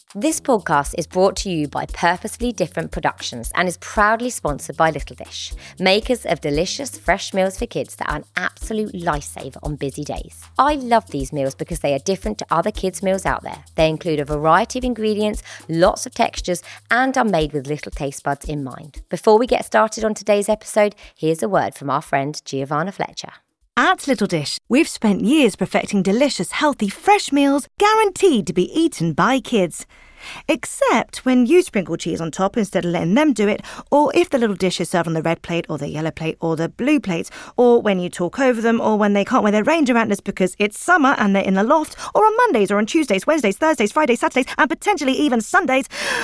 This podcast is brought to you by Purposely Different Productions and is proudly sponsored by Little Dish, makers of delicious fresh meals for kids that are an absolute lifesaver on busy days. I love these meals because they are different to other kids' meals out there. They include a variety of ingredients, lots of textures, and are made with little taste buds in mind. Before we get started on today's episode, here's a word from our friend Giovanna Fletcher. At Little Dish, we've spent years perfecting delicious, healthy, fresh meals guaranteed to be eaten by kids. Except when you sprinkle cheese on top instead of letting them do it, or if the little dish is served on the red plate or the yellow plate or the blue plate, or when you talk over them, or when they can't wear their ranger antlers because it's summer and they're in the loft, or on Mondays or on Tuesdays, Wednesdays, Thursdays, Fridays, Saturdays, and potentially even Sundays.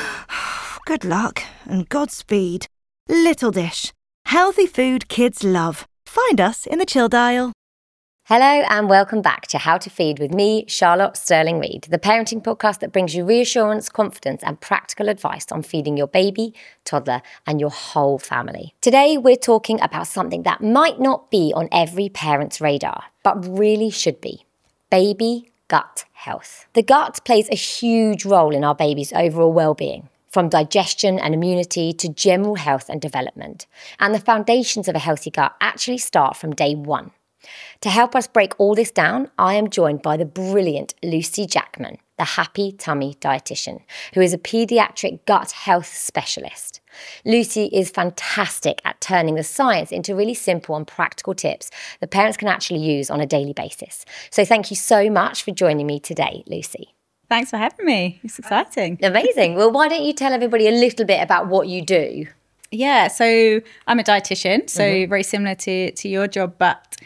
Good luck and Godspeed. Little Dish. Healthy food kids love. Find us in the chill dial. Hello and welcome back to How to Feed with me, Charlotte Sterling Reid, the parenting podcast that brings you reassurance, confidence and practical advice on feeding your baby, toddler and your whole family. Today we're talking about something that might not be on every parent's radar, but really should be: baby gut health. The gut plays a huge role in our baby's overall well-being, from digestion and immunity to general health and development. And the foundations of a healthy gut actually start from day one. To help us break all this down, I am joined by the brilliant Lucy Jackman, the Happy Tummy dietitian, who is a paediatric gut health specialist. Lucy is fantastic at turning the science into really simple and practical tips that parents can actually use on a daily basis. So thank you so much for joining me today, Lucy. Thanks for having me. It's exciting. Amazing. Well, why don't you tell everybody a little bit about what you do? Yeah, so I'm a dietitian, so very similar to your job, but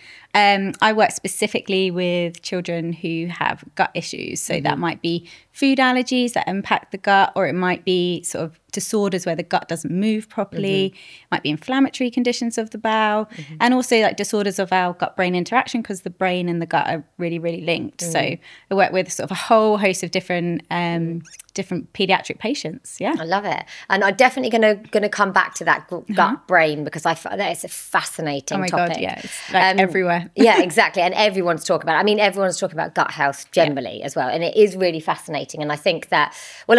I work specifically with children who have gut issues. So that might be food allergies that impact the gut, or it might be sort of disorders where the gut doesn't move properly. It might be inflammatory conditions of the bowel, and also like disorders of our gut-brain interaction, because the brain and the gut are really, really linked. So I work with sort of a whole host of different pediatric patients. Yeah, I love it, and I'm definitely going to come back to that gut brain, because I find that it's a fascinating topic. God, yeah, it's like everywhere. Yeah, exactly, and everyone's talking about it. I mean, everyone's talking about gut health generally as well, and it is really fascinating. And I think that,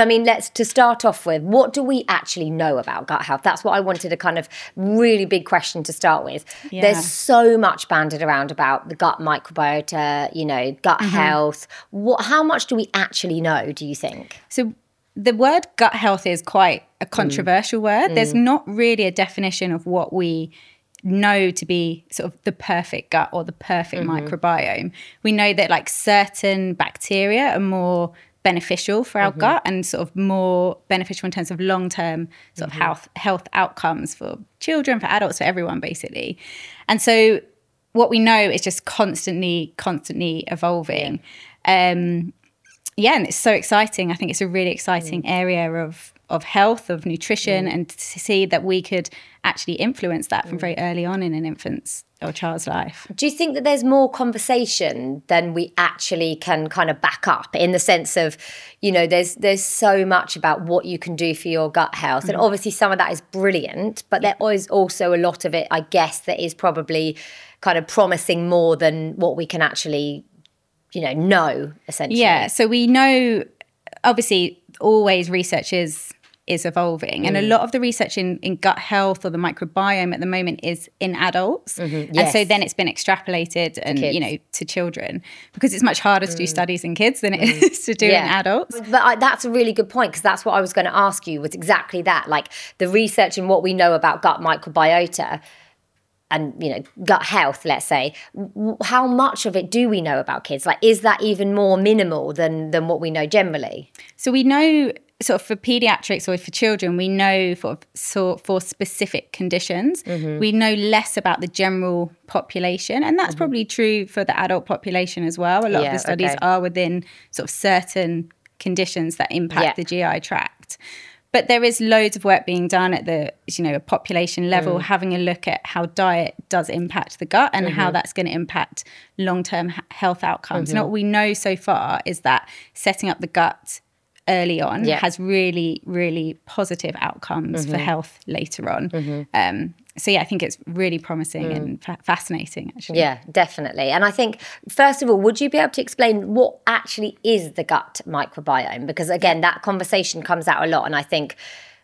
to start off with, what do we actually know about gut health? That's what I wanted, a kind of really big question to start with. Yeah. There's so much banded around about the gut microbiota, gut health. How much do we actually know, do you think? So the word gut health is quite a controversial word. There's not really a definition of what we know to be sort of the perfect gut or the perfect microbiome. We know that like certain bacteria are more beneficial for our gut and sort of more beneficial in terms of long-term sort of health outcomes for children, for adults, for everyone basically. And so what we know is just constantly evolving. And it's so exciting. I think it's a really exciting area of health, of nutrition, and to see that we could actually influence that from very early on in an infant's or child's life. Do you think that there's more conversation than we actually can kind of back up, in the sense of, there's so much about what you can do for your gut health, and obviously some of that is brilliant, but there is also a lot of it, I guess, that is probably kind of promising more than what we can actually know, essentially. Yeah, so we know, obviously, always research is evolving, and a lot of the research in gut health or the microbiome at the moment is in adults, and so then it's been extrapolated and to children, because it's much harder to do studies in kids than it is to do in adults. But that's a really good point, because that's what I was going to ask you, was exactly that, like the research and what we know about gut microbiota and gut health, let's say, how much of it do we know about kids? Like, is that even more minimal than what we know generally? So we know sort of for pediatrics or for children, we know for specific conditions, we know less about the general population, and that's probably true for the adult population as well. A lot of the studies are within sort of certain conditions that impact the GI tract. But there is loads of work being done at the a population level, having a look at how diet does impact the gut and how that's going to impact long-term health outcomes. And what we know so far is that setting up the gut early on has really, really positive outcomes for health later on. So yeah, I think it's really promising and fascinating, actually. Yeah, definitely. And I think, first of all, would you be able to explain what actually is the gut microbiome? Because again, that conversation comes out a lot, and I think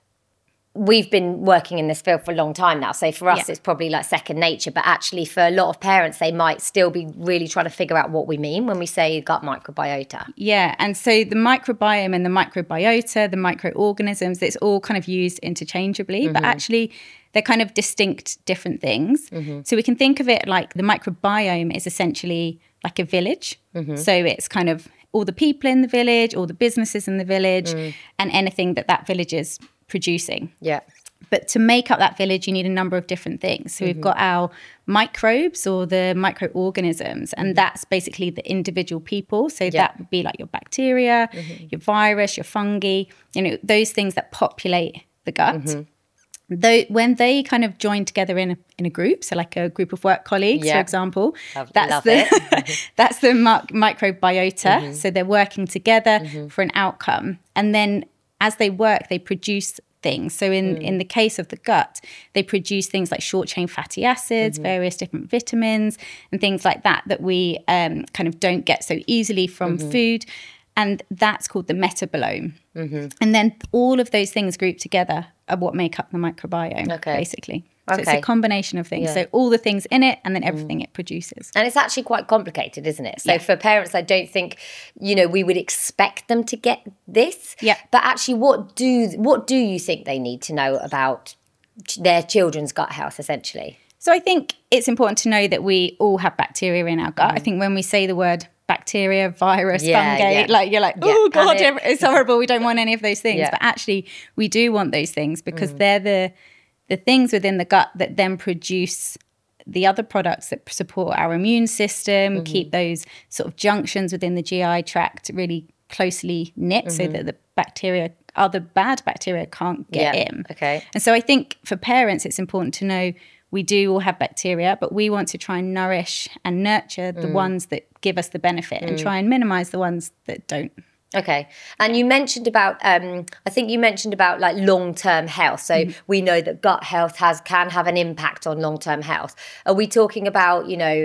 we've been working in this field for a long time now. So for us, it's probably like second nature. But actually, for a lot of parents, they might still be really trying to figure out what we mean when we say gut microbiota. Yeah. And so the microbiome and the microbiota, the microorganisms, it's all kind of used interchangeably. But actually, they're kind of distinct different things. So we can think of it like the microbiome is essentially like a village. So it's kind of all the people in the village, all the businesses in the village, and anything that village is producing. Yeah. But to make up that village, you need a number of different things. So we've got our microbes or the microorganisms, and that's basically the individual people. So that would be like your bacteria, your virus, your fungi, those things that populate the gut. When they kind of join together in a group, so like a group of work colleagues, for example, that's the microbiota. So they're working together for an outcome. And then as they work, they produce things. So in the case of the gut, they produce things like short-chain fatty acids, various different vitamins and things like that we kind of don't get so easily from food. And that's called the metabolome. And then all of those things grouped together are what make up the microbiome, basically. So it's a combination of things. So all the things in it and then everything it produces. And it's actually quite complicated, isn't it? So for parents, I don't think, we would expect them to get this. Yeah. But actually, what do you think they need to know about their children's gut health, essentially? So I think it's important to know that we all have bacteria in our gut. I think when we say the word bacteria, virus, fungi, like you're like, oh God, it's horrible. We don't want any of those things. But actually, we do want those things because they're the things within the gut that then produce the other products that support our immune system, keep those sort of junctions within the GI tract really closely knit so that the bacteria, other bad bacteria, can't get in. Okay. And so I think for parents, it's important to know we do all have bacteria, but we want to try and nourish and nurture the ones that give us the benefit and try and minimize the ones that don't. Okay. And you mentioned about, I think you mentioned about like long-term health. So we know that gut health can have an impact on long-term health. Are we talking about,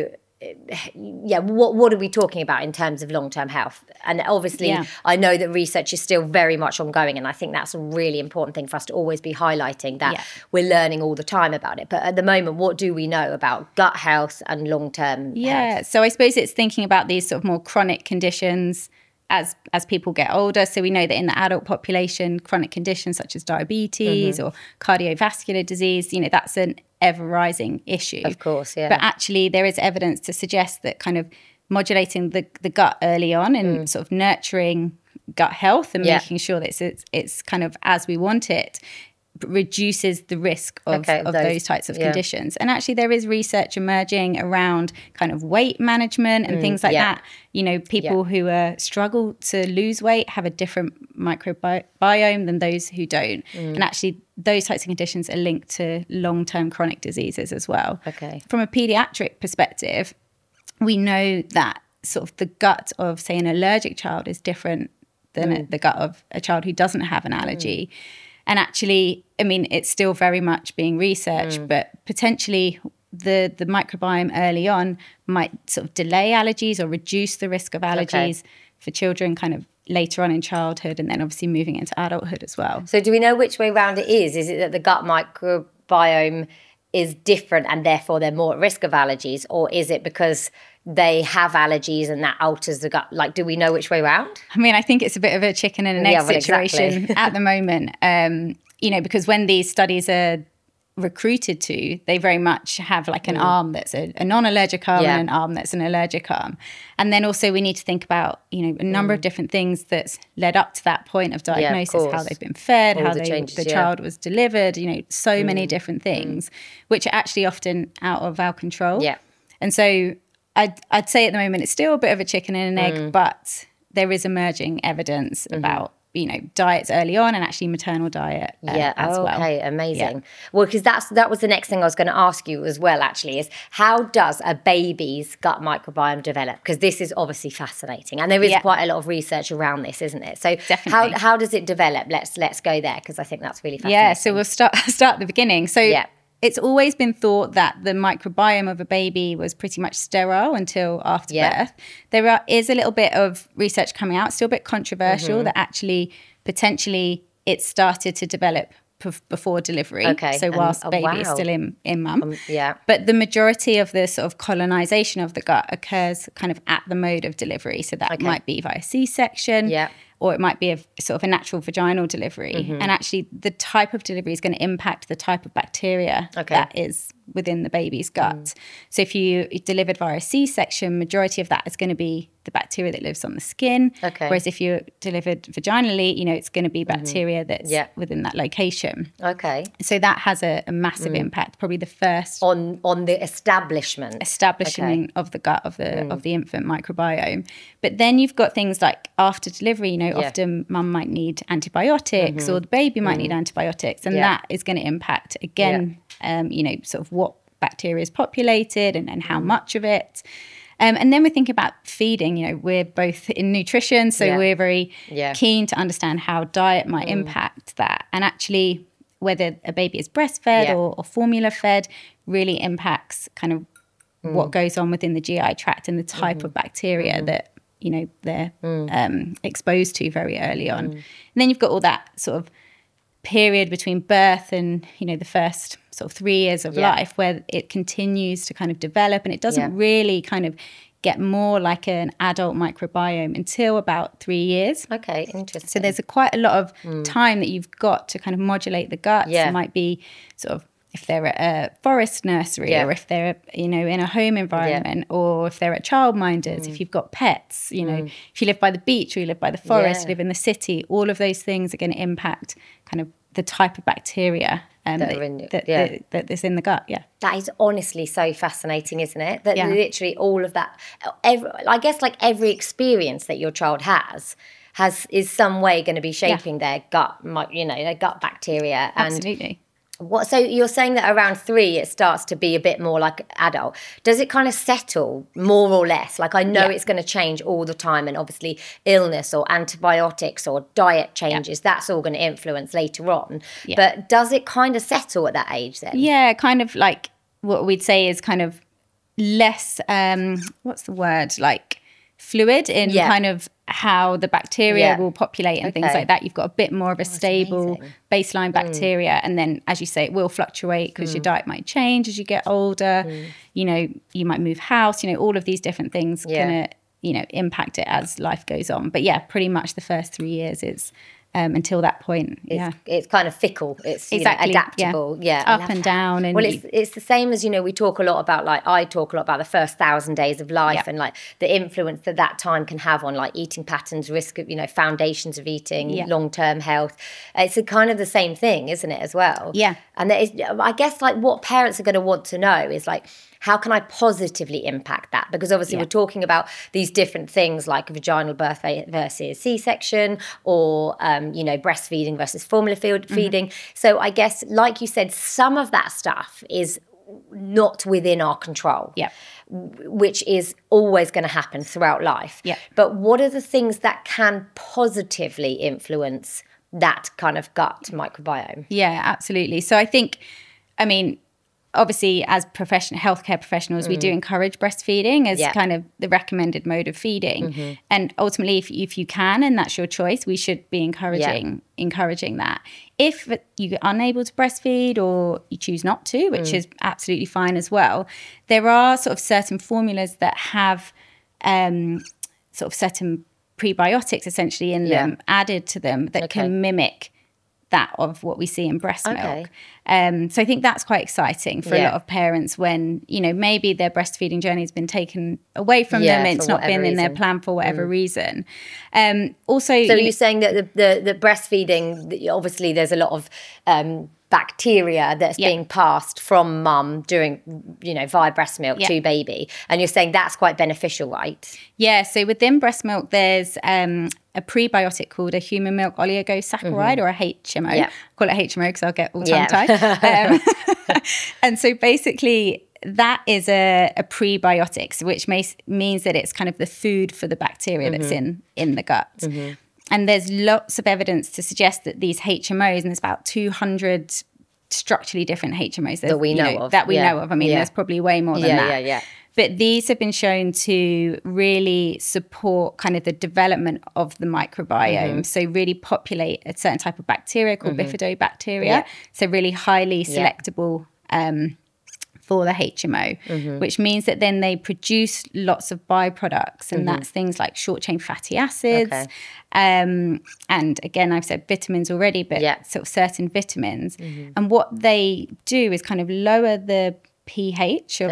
what are we talking about in terms of long-term health? And obviously, I know that research is still very much ongoing, and I think that's a really important thing for us to always be highlighting, that we're learning all the time about it. But at the moment, what do we know about gut health and long-term health? So I suppose it's thinking about these sort of more chronic conditions as people get older. So we know that in the adult population, chronic conditions such as diabetes or cardiovascular disease, that's an ever rising issue. Of course, yeah. But actually there is evidence to suggest that kind of modulating the gut early on and sort of nurturing gut health and making sure that it's kind of as we want it reduces the risk of those types of conditions. And actually there is research emerging around kind of weight management and things like that. People who struggle to lose weight have a different microbiome than those who don't. And actually those types of conditions are linked to long-term chronic diseases as well. Okay. From a pediatric perspective, we know that sort of the gut of, say, an allergic child is different than the gut of a child who doesn't have an allergy. And actually, I mean, it's still very much being researched, but potentially the microbiome early on might sort of delay allergies or reduce the risk of allergies for children kind of later on in childhood and then obviously moving into adulthood as well. So do we know which way round it is? Is it that the gut microbiome is different and therefore they're more at risk of allergies? Or is it because they have allergies and that alters the gut? Like, do we know which way round? I mean, I think it's a bit of a chicken and an egg situation at the moment, because when these studies are recruited to, they very much have like an arm that's a non-allergic arm and an arm that's an allergic arm. And then also we need to think about, a number of different things that's led up to that point of diagnosis, how they've been fed, how the child was delivered, so many different things, which are actually often out of our control. Yeah. And so I'd say at the moment it's still a bit of a chicken and an egg, but there is emerging evidence about, diets early on and actually maternal diet as well. Okay, amazing. Yeah. Well, because that was the next thing I was going to ask you as well, actually, is how does a baby's gut microbiome develop? Because this is obviously fascinating. And there is quite a lot of research around this, isn't it? So how does it develop? Let's go there, because I think that's really fascinating. Yeah, so we'll start at the beginning. So it's always been thought that the microbiome of a baby was pretty much sterile until after birth. There is a little bit of research coming out, still a bit controversial, that actually potentially it started to develop before delivery. Okay. So whilst baby is still in mum. Yeah. But the majority of the sort of colonization of the gut occurs kind of at the mode of delivery. So that might be via C-section. Yeah. Or it might be a sort of a natural vaginal delivery. And actually the type of delivery is going to impact the type of bacteria that is within the baby's gut. So if you delivered via a C-section, majority of that is going to be the bacteria that lives on the skin. Okay. Whereas if you're delivered vaginally, you know, it's going to be bacteria that's within that location. Okay. So that has a massive impact, probably the first On the establishment of the gut of the infant microbiome. But then you've got things like after delivery, you know, often mum might need antibiotics or the baby might need antibiotics, and that is going to impact again, you know, sort of what bacteria is populated and how much of it. And then we think about feeding. You know, we're both in nutrition, so we're very keen to understand how diet might impact that. And actually, whether a baby is breastfed or formula fed really impacts kind of what goes on within the GI tract and the type of bacteria that, you know, they're exposed to very early on. And then you've got all that sort of period between birth and, you know, the first sort of 3 years of life where it continues to kind of develop, and it doesn't really kind of get more like an adult microbiome until about 3 years. Okay, interesting. So there's quite a lot of time that you've got to kind of modulate the gut. Yeah. It might be sort of if they're at a forest nursery or if they're, you know, in a home environment or if they're at childminders, if you've got pets, you know, if you live by the beach or you live by the forest, live in the city, all of those things are going to impact kind of the type of bacteria that is in the gut. Yeah. That is honestly so fascinating, isn't it? That literally all of that, I guess like every experience that your child has is some way going to be shaping their gut, you know, their gut bacteria. Absolutely. So you're saying that around 3 it starts to be a bit more like adult. Does it kind of settle more or less? Like I know it's going to change all the time, and obviously illness or antibiotics or diet changes, that's all going to influence later on. Yeah. But does it kind of settle at that age then? Yeah, kind of like what we'd say is kind of less, what's the word, like fluid in kind of how the bacteria will populate and things like that. You've got a bit more of a stable baseline bacteria, and then, as you say, it will fluctuate because your diet might change as you get older. You know, you might move house. You know, all of these different things gonna, you know, impact it as life goes on. But yeah, pretty much the first 3 years is until that point. It's kind of fickle. It's exactly, you know, adaptable. Yeah, up and down. And well, it's the same as, you know, we talk a lot about, like I talk a lot about the first 1,000 days of life and like the influence that time can have on like eating patterns, risk of, you know, foundations of eating, long-term health. It's a kind of the same thing, isn't it, as well? Yeah. And there is, I guess, like what parents are going to want to know is like, how can I positively impact that? Because obviously we're talking about these different things like vaginal birth versus C-section or, you know, breastfeeding versus formula feeding. So I guess, like you said, some of that stuff is not within our control, which is always going to happen throughout life. But what are the things that can positively influence that kind of gut microbiome? Yeah, absolutely. So I think, I mean, obviously, as healthcare professionals, we do encourage breastfeeding as kind of the recommended mode of feeding. And ultimately, if you can, and that's your choice, we should be encouraging that. If you're unable to breastfeed or you choose not to, which is absolutely fine as well, there are sort of certain formulas that have sort of certain prebiotics essentially in them, added to them, that can mimic that of what we see in breast milk. So I think that's quite exciting for a lot of parents when, you know, maybe their breastfeeding journey has been taken away from them and it's not been in their plan for whatever reason. Also, so you're saying that the breastfeeding, obviously there's a lot of bacteria that's being passed from mum during, you know, via breast milk to baby, and you're saying that's quite beneficial, right? Yeah, so within breast milk there's a prebiotic called a human milk oligosaccharide or a HMO. I call it HMO because I'll get all tongue-tied. And so basically that is a prebiotics, which means that it's kind of the food for the bacteria that's in the gut. And there's lots of evidence to suggest that these HMOs, and there's about 200 structurally different HMOs that we know of. That we know of. I mean, there's probably way more than that. Yeah. But these have been shown to really support kind of the development of the microbiome. So really populate a certain type of bacteria called bifidobacteria. Yeah. So really highly selectable for the HMO, which means that then they produce lots of byproducts, and that's things like short-chain fatty acids. Okay. And again, I've said vitamins already, but sort of certain vitamins. And what they do is kind of lower the pH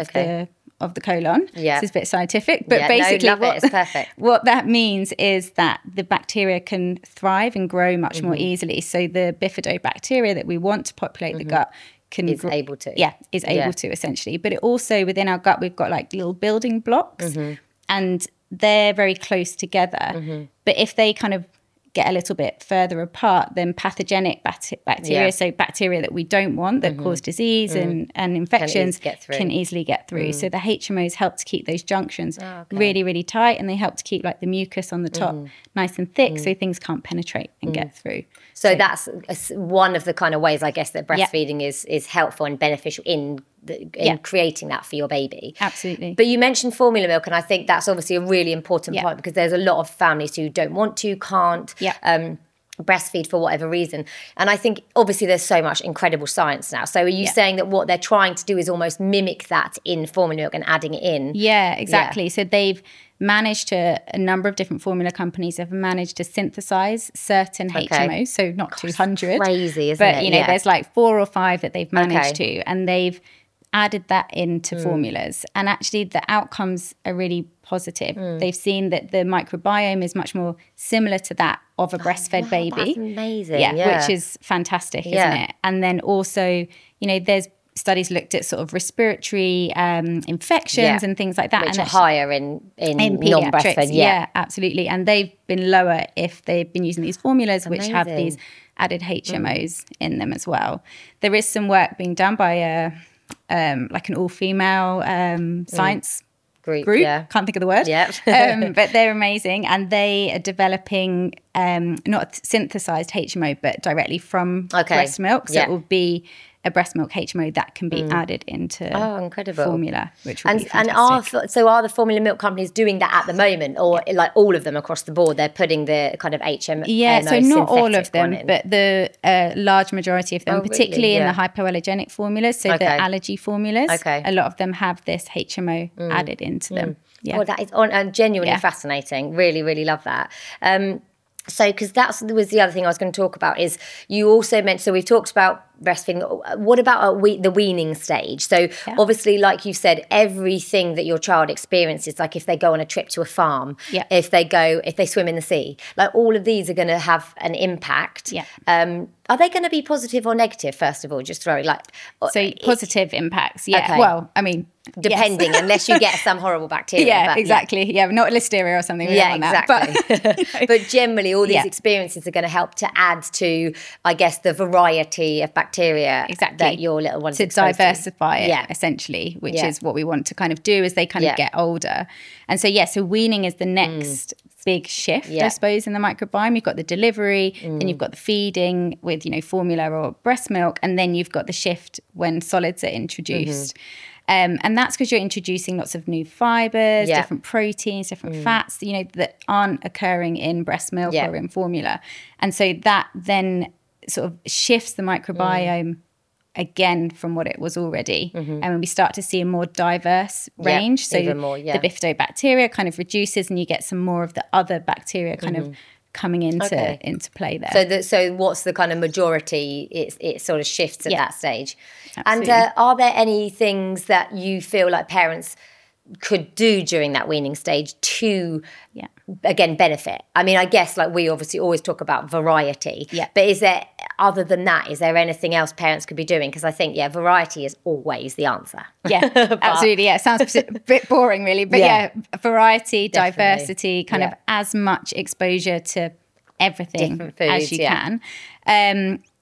of the colon. Yeah. This is a bit scientific, but basically it's perfect. What that means is that the bacteria can thrive and grow much more easily. So the bifidobacteria that we want to populate the gut is able to essentially. But it also, within our gut, we've got like little building blocks and they're very close together. But if they kind of get a little bit further apart, then pathogenic bacteria, so bacteria that we don't want that cause disease and infections, can easily get through. So the HMOs help to keep those junctions really, really tight, and they help to keep like the mucus on the top nice and thick so things can't penetrate and get through. So that's one of the kind of ways, I guess, that breastfeeding is helpful and beneficial in creating that for your baby. Absolutely. But you mentioned formula milk, and I think that's obviously a really important point, because there's a lot of families who don't want to, can't breastfeed for whatever reason. And I think obviously there's so much incredible science now. So are you saying that what they're trying to do is almost mimic that in formula milk and adding it in? Yeah, exactly. So they've managed to, a number of different formula companies have managed to synthesize certain HMOs, so not 200. Crazy, isn't it? But, you know, there's like 4 or 5 that they've managed to, and they've added that into formulas. And actually the outcomes are really positive. They've seen that the microbiome is much more similar to that of a breastfed baby. That's amazing. Yeah, which is fantastic, isn't it? And then also, you know, there's studies looked at sort of respiratory infections and things like that. Which and are higher in non-breastfed. Yeah, absolutely. And they've been lower if they've been using these formulas, which have these added HMOs in them as well. There is some work being done by like an all-female science group. Can't think of the word. But they're amazing, and they are developing not synthesized HMO, but directly from breast milk. So it will be a breast milk HMO that can be added into formula, which would be fantastic. And are the formula milk companies doing that at the moment, or like all of them across the board? They're putting the kind of HMO. Yeah, so not all of them, but the large majority of them, particularly in the hypoallergenic formulas, so the allergy formulas. A lot of them have this HMO added into them. Yeah, well, that is genuinely fascinating. Really, really love that. So, because that was the other thing I was going to talk about, is you also mentioned, so we've talked about breastfeeding. What about the weaning stage? So obviously, like you said, everything that your child experiences, like if they go on a trip to a farm, if they swim in the sea, like all of these are going to have an impact. Are they going to be positive or negative, first of all? Just throwing positive impacts. Well, I mean, depending, unless you get some horrible bacteria. Exactly. Not listeria or something. Exactly. But generally, all these experiences are going to help to add to, I guess, the variety of bacteria that your little ones to diversify it, essentially, which is what we want to kind of do as they kind of get older. And so so weaning is the next big shift, I suppose, in the microbiome. You've got the delivery, then you've got the feeding with, formula or breast milk, and then you've got the shift when solids are introduced. And that's because you're introducing lots of new fibers, different proteins, different fats, that aren't occurring in breast milk or in formula. And so that then sort of shifts the microbiome again from what it was already. And when we start to see a more diverse range, so the bifidobacteria kind of reduces and you get some more of the other bacteria kind of coming into play there. So what's the kind of majority? It sort of shifts at that stage. Absolutely. And are there any things that you feel like parents could do during that weaning stage to again benefit? I mean, I guess like we obviously always talk about variety, but is there, other than that, is there anything else parents could be doing? Because I think variety is always the answer. Absolutely. It sounds a bit boring really, but variety, diversity, kind of as much exposure to everything foods, as you can.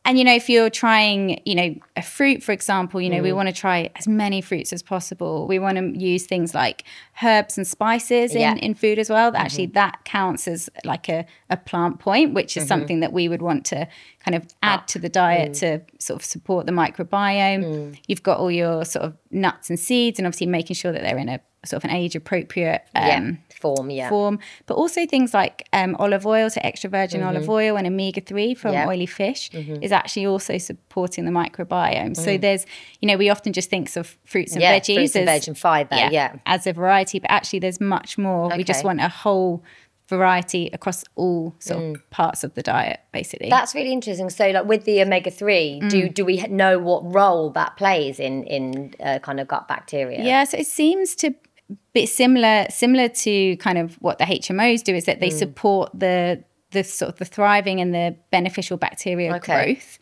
And, if you're trying, a fruit, for example, we want to try as many fruits as possible. We want to use things like herbs and spices in food as well. Actually, that counts as like a plant point, which is something that we would want to kind of add to the diet to sort of support the microbiome. You've got all your sort of nuts and seeds, and obviously making sure that they're in a sort of an age appropriate form, but also things like olive oil, so extra virgin olive oil, and omega-3 from oily fish is actually also supporting the microbiome. So there's, we often just think of fruits and veggies fruits and veg and fibre, as a variety, but actually there's much more. We just want a whole variety across all sort of parts of the diet, basically. That's really interesting. So like with the omega-3, do we know what role that plays in kind of gut bacteria? Yeah, so it seems to be similar to kind of what the HMOs do, is that they support the sort of the thriving and the beneficial bacteria growth.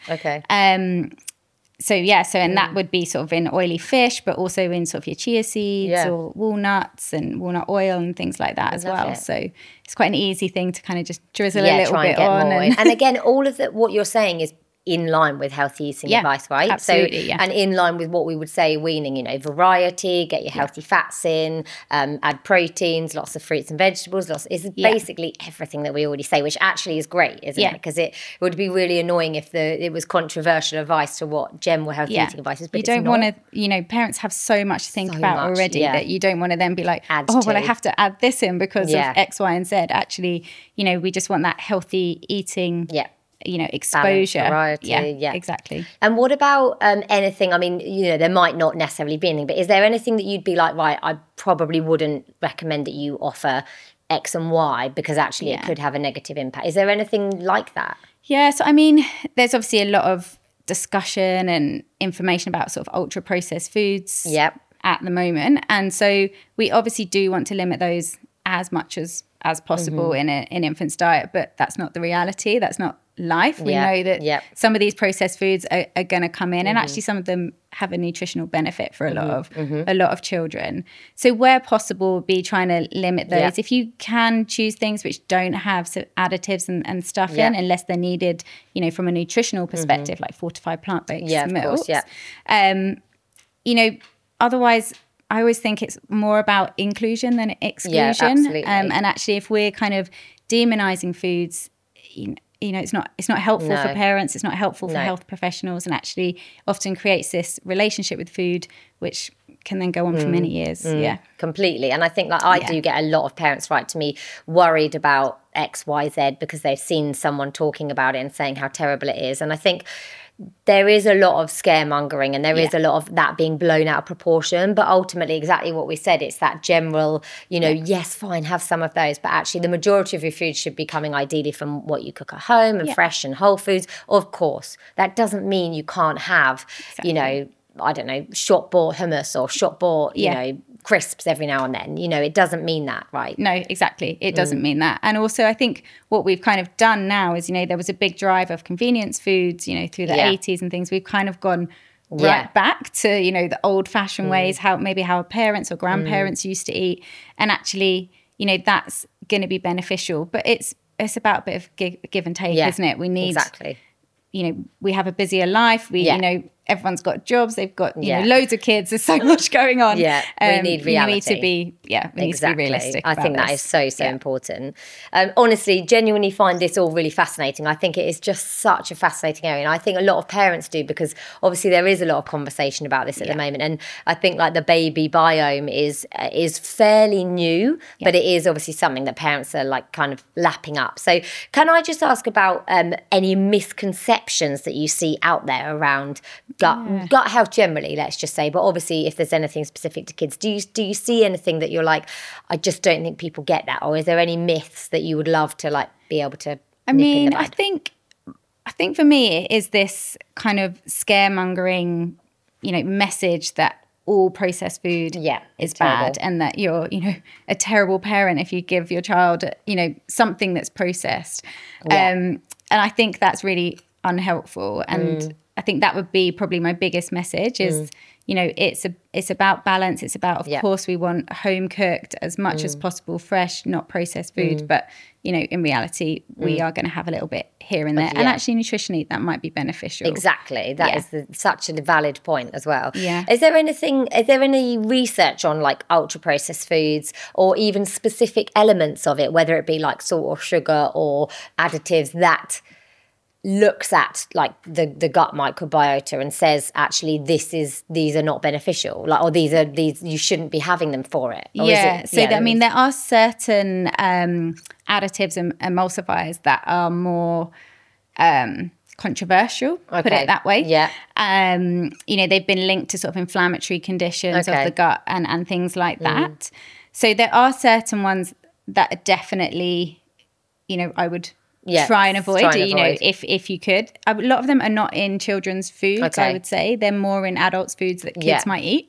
And that would be sort of in oily fish, but also in sort of your chia seeds or walnuts and walnut oil and things like that as well. So it's quite an easy thing to kind of just drizzle a little bit on. And again, all of what you're saying is in line with healthy eating advice, right? Absolutely, and in line with what we would say weaning, variety, get your healthy fats in, add proteins, lots of fruits and vegetables, it's basically everything that we already say, which actually is great, isn't it? Because it would be really annoying if it was controversial advice to what general healthy eating advice is, but you don't want to, parents have so much to think about already that you don't want to then be like, I have to add this in because of X, Y, and Z. Actually, we just want that healthy eating exposure. Balance, variety, exactly. And what about anything, I mean, there might not necessarily be anything, but is there anything that you'd be like, right, I probably wouldn't recommend that you offer X and Y because actually it could have a negative impact? Is there anything like that? Yeah, so I mean, there's obviously a lot of discussion and information about sort of ultra processed foods at the moment. And so we obviously do want to limit those as much as possible in an infant's diet, but that's not the reality. That's not life. We know that some of these processed foods are going to come in, and actually some of them have a nutritional benefit for a lot of children. So where possible, be trying to limit those. If you can choose things which don't have additives and stuff in, unless they're needed, from a nutritional perspective, like fortified plant-based milks. Otherwise, I always think it's more about inclusion than exclusion. Yeah, absolutely. And actually, if we're kind of demonizing foods, it's not helpful for parents. It's not helpful for health professionals, and actually often creates this relationship with food, which can then go on for many years. Yeah, completely. And I think I do get a lot of parents write to me worried about X, Y, Z because they've seen someone talking about it and saying how terrible it is. And I think there is a lot of scaremongering, and there is a lot of that being blown out of proportion, but ultimately exactly what we said, it's that general, yes, fine, have some of those, but actually the majority of your food should be coming ideally from what you cook at home and fresh and whole foods. Of course, that doesn't mean you can't have, I don't know, shop bought hummus or shop bought, crisps every now and then. It doesn't mean that, right? No, exactly. It doesn't mean that. And also I think what we've kind of done now is, there was a big drive of convenience foods, through the 80s and things. We've kind of gone right back to, the old fashioned ways, how our parents or grandparents used to eat. And actually, that's going to be beneficial. But it's about a bit of give and take, isn't it? We need... Exactly. We have a busier life. Everyone's got jobs. They've got loads of kids. There's so much going on. We need reality. We need to be realistic. I think that is so important. Honestly, genuinely find this all really fascinating. I think it is just such a fascinating area, and I think a lot of parents do, because obviously there is a lot of conversation about this at the moment. And I think the baby biome is fairly new, but it is obviously something that parents are kind of lapping up. So can I just ask about any misconceptions that you see out there around gut health generally, let's just say, but obviously if there's anything specific to kids, do you see anything that you're like, I just don't think people get that? Or is there any myths that you would love to be able to nip in the bud? I think for me it is this kind of scaremongering, message that all processed food is bad, and that you're, a terrible parent if you give your child, something that's processed. And I think that's really unhelpful. And I think that would be probably my biggest message is, you know, it's about balance. It's about, of course, we want home cooked as much as possible, fresh, not processed food. But, you know, in reality, we are going to have a little bit here and there. And actually, nutritionally, that might be beneficial. Exactly. That is such a valid point as well. Yeah. Is there any research on like ultra processed foods or even specific elements of it, whether it be like salt or sugar or additives, that looks at like the gut microbiota and says actually these are not beneficial, like, or these you shouldn't be having them for it? Or I mean, there are certain additives and emulsifiers that are more controversial, put it that way. You know, they've been linked to sort of inflammatory conditions of the gut and things like that. So there are certain ones that are definitely, you know, I would try and avoid. You know, if you could. A lot of them are not in children's foods, I would say. They're more in adults' foods that kids might eat.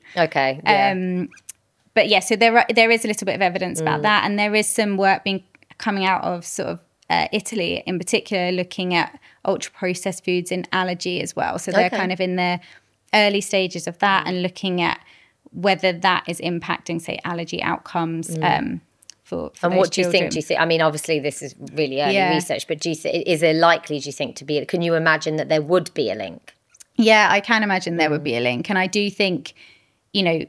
But so there is a little bit of evidence about that, and there is some work coming out of sort of Italy in particular, looking at ultra processed foods in allergy as well. So they're kind of in their early stages of that and looking at whether that is impacting, say, allergy outcomes. For and what do you children. think? Do you think? I mean, obviously, this is really early research, but is there likely? Do you think to be? Can you imagine that there would be a link? Yeah, I can imagine there would be a link, and I do think, you know,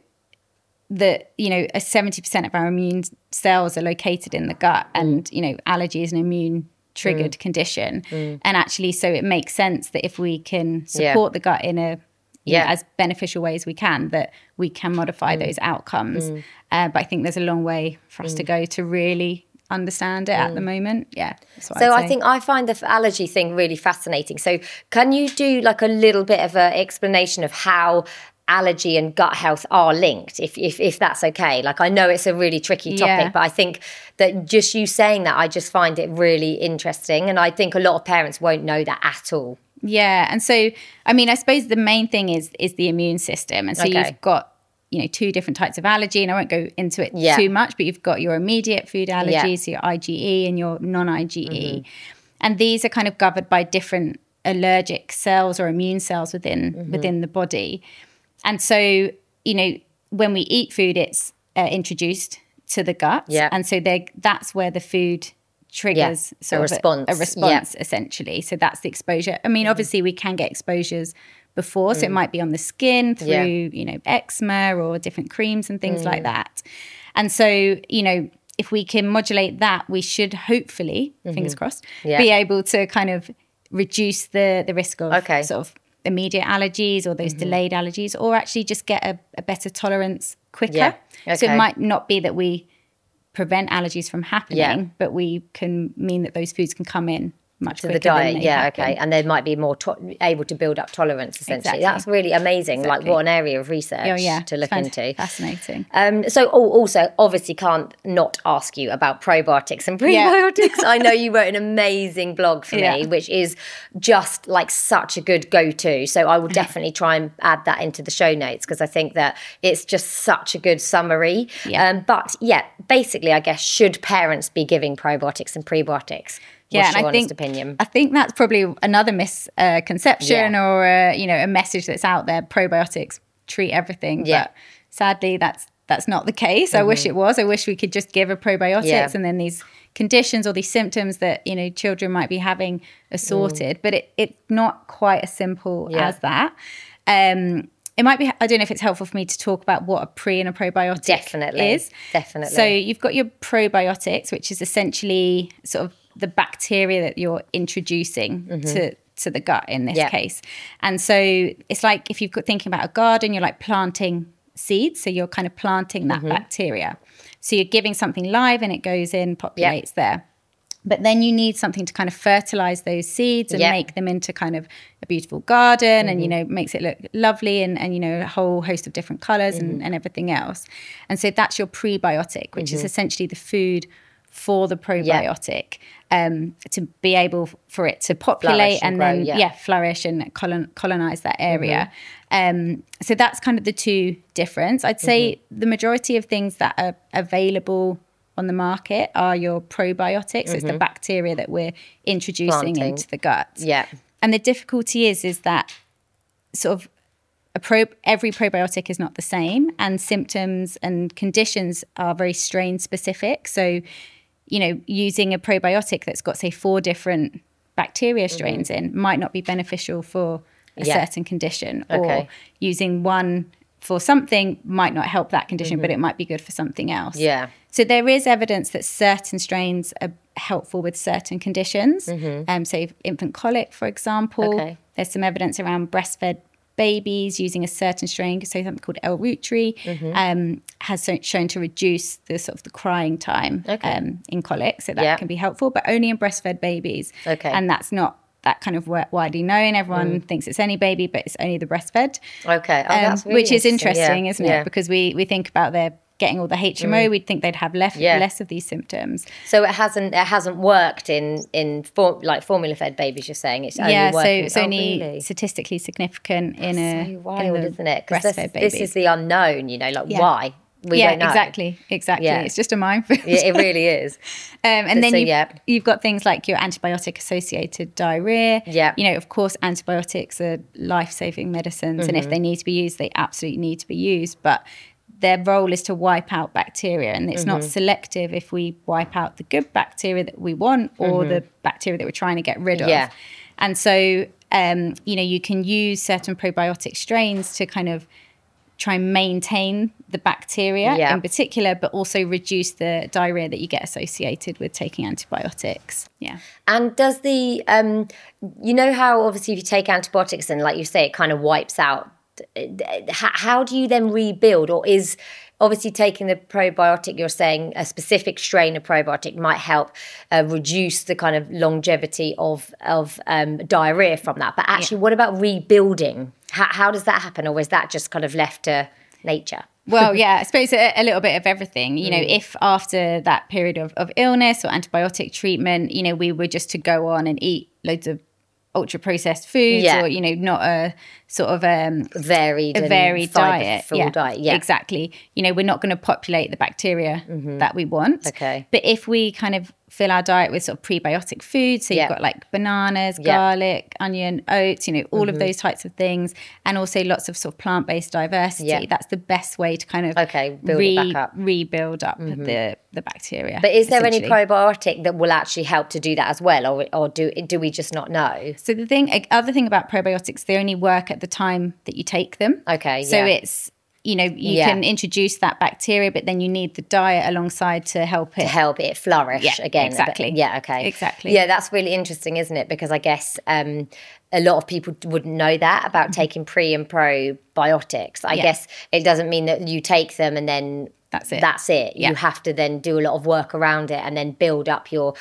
that, you know, 70% of our immune cells are located in the gut, and you know, allergy is an immune triggered condition, and actually, so it makes sense that if we can support the gut in a you know, as beneficial way as we can, that we can modify those outcomes. But I think there's a long way for us to go to really understand it at the moment. Yeah. So I think I find the allergy thing really fascinating. So can you do like a little bit of an explanation of how allergy and gut health are linked, if that's okay? Like, I know it's a really tricky topic, but I think that just you saying that, I just find it really interesting. And I think a lot of parents won't know that at all. Yeah. And so, I mean, I suppose the main thing is the immune system. And so you've got, you know, two different types of allergy, and I won't go into it too much, but you've got your immediate food allergies, so your IgE and your non-IgE. And these are kind of governed by different allergic cells or immune cells within the body. And so, you know, when we eat food, it's introduced to the gut. And so that's where the food triggers sort of a response essentially. So that's the exposure. I mean, obviously we can get exposures before, so it might be on the skin through, you know, eczema or different creams and things like that. And so, you know, if we can modulate that, we should hopefully, fingers crossed, be able to kind of reduce the risk of sort of immediate allergies or those delayed allergies, or actually just get a better tolerance quicker. So it might not be that we prevent allergies from happening, but we can mean that those foods can come in much to quicker the diet. than they happen. And they might be more able to build up tolerance essentially. That's really amazing. Like, what an area of research to look into. Fascinating. So also obviously can't not ask you about probiotics and prebiotics. I know you wrote an amazing blog for me, which is just like such a good go-to. So I will definitely try and add that into the show notes, because I think that it's just such a good summary. But basically, I guess, should parents be giving probiotics and prebiotics? What's your honest opinion? I think that's probably another misconception or you know, a message that's out there. Probiotics treat everything, but sadly that's not the case. I wish it was. I wish we could just give a probiotics and then these conditions or these symptoms that, you know, children might be having are sorted. But it's not quite as simple as that. It might be, I don't know if it's helpful for me to talk about what a pre and a probiotic is. Definitely. So you've got your probiotics, which is essentially sort of the bacteria that you're introducing to the gut in this case. And so it's like if you're thinking about a garden, you're like planting seeds. So you're kind of planting that bacteria. So you're giving something live and it goes in, populates there. But then you need something to kind of fertilize those seeds and make them into kind of a beautiful garden and, you know, makes it look lovely and you know, a whole host of different colors and everything else. And so that's your prebiotic, which is essentially the food for the probiotic to be able for it to populate and then flourish and colonize that area. So that's kind of the two difference. I'd say the majority of things that are available on the market are your probiotics. So it's the bacteria that we're introducing into the gut. And the difficulty is that sort of every probiotic is not the same, and symptoms and conditions are very strain specific. So, using a probiotic that's got, say, 4 different bacteria strains in might not be beneficial for a certain condition, or using one for something might not help that condition, but it might be good for something else. Yeah. So there is evidence that certain strains are helpful with certain conditions. Say infant colic, for example. There's some evidence around breastfed babies using a certain strain, so something called L-Reuteri, has shown to reduce the sort of the crying time in colic. So that can be helpful, but only in breastfed babies. And that's not that kind of widely known. Everyone thinks it's any baby, but it's only the breastfed. That's really which is interesting, isn't it? Because we think about their getting all the HMO, we'd think they'd have less of these symptoms. So it hasn't worked in formula fed babies. You're saying it's only working. It's only statistically significant in so wild, isn't it? Because this is the unknown. Why. We don't know. Exactly. Yeah. It's just a minefield. It really is. And then you've got things like your antibiotic-associated diarrhea. Of course, antibiotics are life-saving medicines, and if they need to be used, they absolutely need to be used. But their role is to wipe out bacteria, and it's not selective if we wipe out the good bacteria that we want or the bacteria that we're trying to get rid of. And so, you can use certain probiotic strains to kind of try and maintain the bacteria in particular, but also reduce the diarrhea that you get associated with taking antibiotics. And does the, how obviously if you take antibiotics and like you say, it kind of wipes out, how do you then rebuild? Or is obviously taking the probiotic, you're saying a specific strain of probiotic might help reduce the kind of longevity of diarrhea from that. But actually, what about rebuilding? How does that happen? Or is that just kind of left to nature? Well, I suppose a little bit of everything. If after that period of illness or antibiotic treatment, we were just to go on and eat loads of ultra processed foods or not a sort of varied diet, diet. Exactly. We're not going to populate the bacteria that we want. But if we kind of fill our diet with sort of prebiotic foods, so you've got like bananas, garlic, onion, oats, all of those types of things, and also lots of sort of plant-based diversity, that's the best way to kind of build it back up. rebuild up the bacteria. But is there any probiotic that will actually help to do that as well, or do we just not know? So the other thing about probiotics, they only work at the time that you take them. So it's you can introduce that bacteria, but then you need the diet alongside to help it flourish again. Exactly. Exactly. Yeah, that's really interesting, isn't it? Because I guess a lot of people wouldn't know that about taking pre and probiotics. I guess it doesn't mean that you take them and then that's it. You have to then do a lot of work around it and then build up your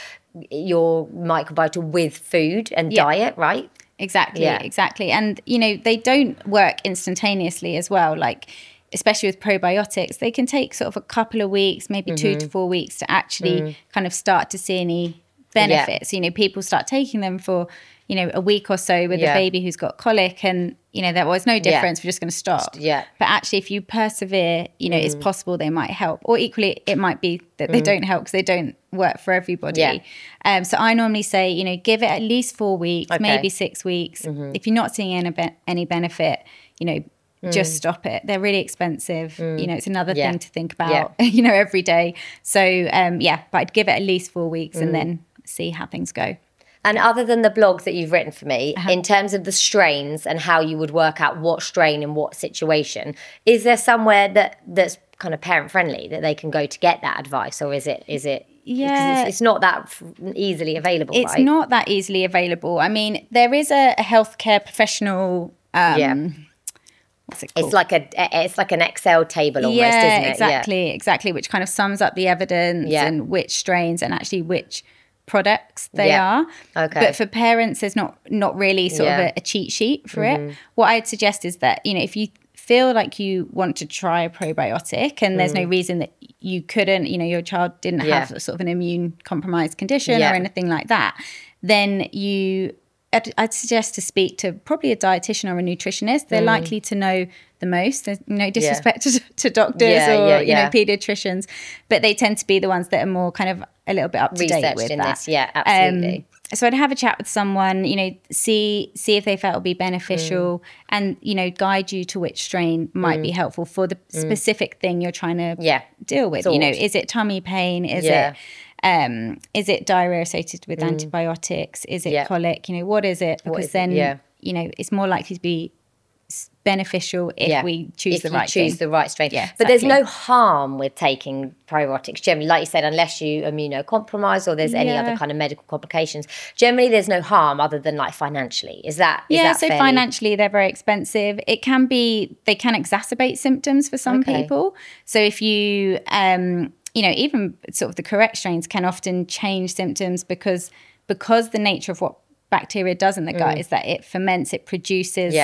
microbiota with food and diet, right? Exactly. And, they don't work instantaneously as well. Like, especially with probiotics, they can take sort of a couple of weeks, maybe 2 to 4 weeks to actually kind of start to see any benefits. People start taking them for, a week or so with a baby who's got colic and, there was no difference. We're just going to stop. But actually, if you persevere, it's possible they might help. Or equally, it might be that they don't help because they don't work for everybody. So I normally say, give it at least 4 weeks, maybe 6 weeks. If you're not seeing any benefit, just stop it. They're really expensive. It's another thing to think about, every day. So, but I'd give it at least 4 weeks and then see how things go. And other than the blog that you've written for me, in terms of the strains and how you would work out what strain in what situation, is there somewhere that's kind of parent friendly that they can go to get that advice, or is it? Yeah, it's not that easily available. It's not that easily available. I mean, there is a healthcare professional. What's it called? It's like an Excel table almost, isn't it? Exactly. Which kind of sums up the evidence and which strains and actually which products they are. But for parents, there's not really sort of a cheat sheet for it. What I'd suggest is that, if you feel like you want to try a probiotic and there's no reason that you couldn't, your child didn't have sort of an immune compromised condition or anything like that, then I'd suggest to speak to probably a dietitian or a nutritionist. They're likely to know the most. There's no disrespect to doctors or pediatricians, but they tend to be the ones that are more kind of a little bit up to date with in that. This. Yeah, absolutely. So I'd have a chat with someone, see if they felt it would be beneficial and, guide you to which strain might be helpful for the specific thing you're trying to deal with. Is it tummy pain? Is it diarrhea associated with antibiotics? Is it colic? What is it? Because it's more likely to be beneficial if we choose the right strain. Yeah, but there's no harm with taking probiotics generally, like you said, unless you immunocompromise or there's any other kind of medical complications. Generally there's no harm other than like financially. Is that so financially they're very expensive. They can exacerbate symptoms for some people. So if you even sort of the correct strains can often change symptoms because the nature of what bacteria does in the gut is that it ferments, it produces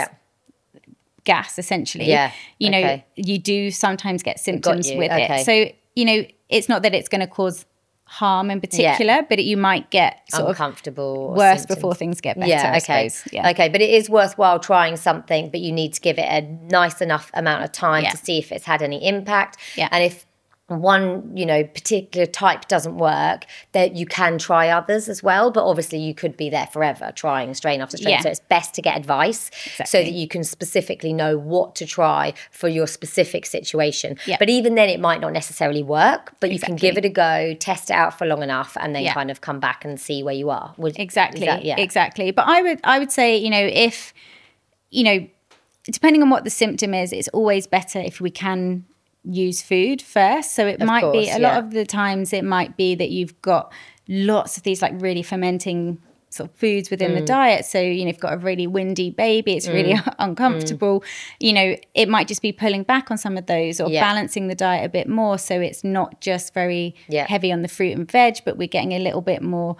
gas essentially. You do sometimes get symptoms with it. So it's not that it's going to cause harm in particular, but you might get sort uncomfortable of worse before things get better. I suppose. Okay, but it is worthwhile trying something, but you need to give it a nice enough amount of time to see if it's had any impact. And if one particular type doesn't work, that you can try others as well, but obviously you could be there forever trying strain after strain. So it's best to get advice so that you can specifically know what to try for your specific situation. But even then it might not necessarily work, but you can give it a go, test it out for long enough, and then kind of come back and see where you are. Exactly. But I would say if depending on what the symptom is, it's always better if we can use food first. So it might be a lot of the times it might be that you've got lots of these like really fermenting sort of foods within the diet. So you've got a really windy baby, it's really uncomfortable. It might just be pulling back on some of those or balancing the diet a bit more, so it's not just very heavy on the fruit and veg, but we're getting a little bit more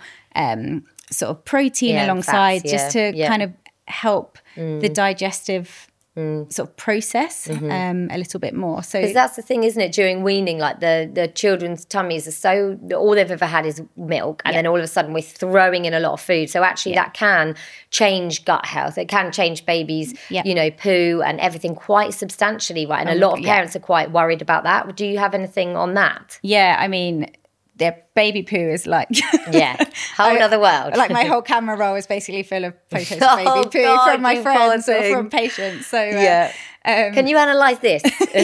sort of protein alongside fats, just to kind of help the digestive sort of process a little bit more. So because that's the thing, isn't it? During weaning, like the children's tummies are so, all they've ever had is milk, and then all of a sudden we're throwing in a lot of food. So actually that can change gut health. It can change babies, poo and everything quite substantially, right? And a lot of parents are quite worried about that. Do you have anything on that? Yeah, I mean, their baby poo is like whole other world. Like my whole camera roll is basically full of photos of baby poo from my friends or from patients. So can you analyse this?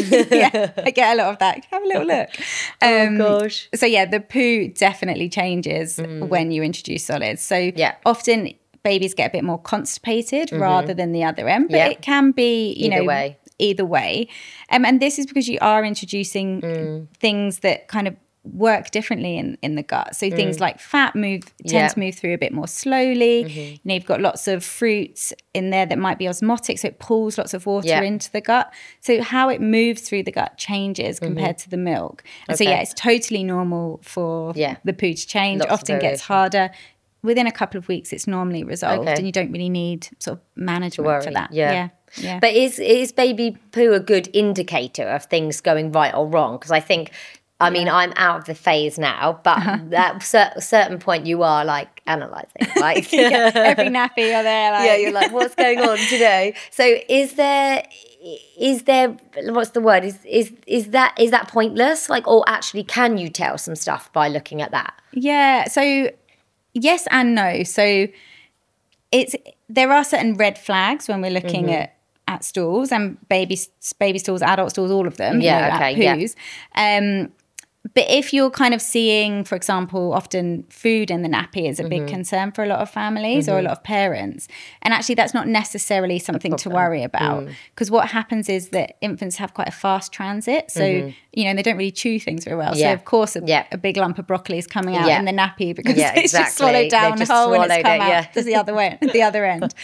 I get a lot of that. Have a little look. Gosh. So the poo definitely changes when you introduce solids. So often babies get a bit more constipated rather than the other end, but it can be either way. And this is because you are introducing things that kind of work differently in the gut. So things like fat tend to move through a bit more slowly. You've got lots of fruits in there that might be osmotic, so it pulls lots of water into the gut. So how it moves through the gut changes compared to the milk. And so it's totally normal for the poo to change. Lots often gets harder. Within a couple of weeks it's normally resolved, and you don't really need sort of management for that. Yeah. But is baby poo a good indicator of things going right or wrong? Because I think I'm out of the phase now, but at a certain point you are like analysing, like every nappy you're there like you're like, what's going on today? So is there what's the word? Is that pointless? Like, or actually can you tell some stuff by looking at that? Yeah, so yes and no. So there are certain red flags when we're looking at stools, and baby stools, adult stools, all of them. Poos. But if you're kind of seeing, for example, often food in the nappy is a big concern for a lot of families or a lot of parents. And actually that's not necessarily something to worry about, because what happens is that infants have quite a fast transit. So, they don't really chew things very well. So of course a big lump of broccoli is coming out in the nappy because it's just swallowed down the whole and it's come out to the other end.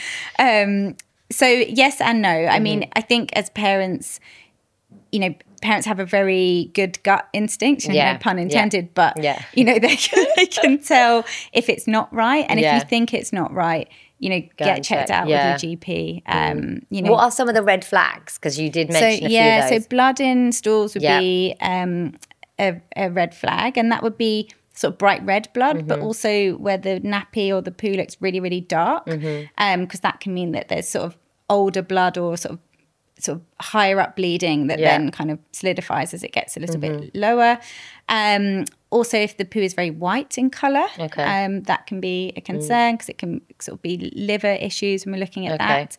So yes and no. I mean, I think as parents, parents have a very good gut instinct, no pun intended, but they can tell if it's not right, and if you think it's not right, get checked out with your GP. What are some of the red flags? Because you did mention a few of those. So blood in stools would be a red flag, and that would be sort of bright red blood, but also where the nappy or the poo looks really, really dark, because that can mean that there's sort of older blood or sort of sort of higher up bleeding that then kind of solidifies as it gets a little bit lower. Also, if the poo is very white in colour, that can be a concern because it can sort of be liver issues when we're looking at that.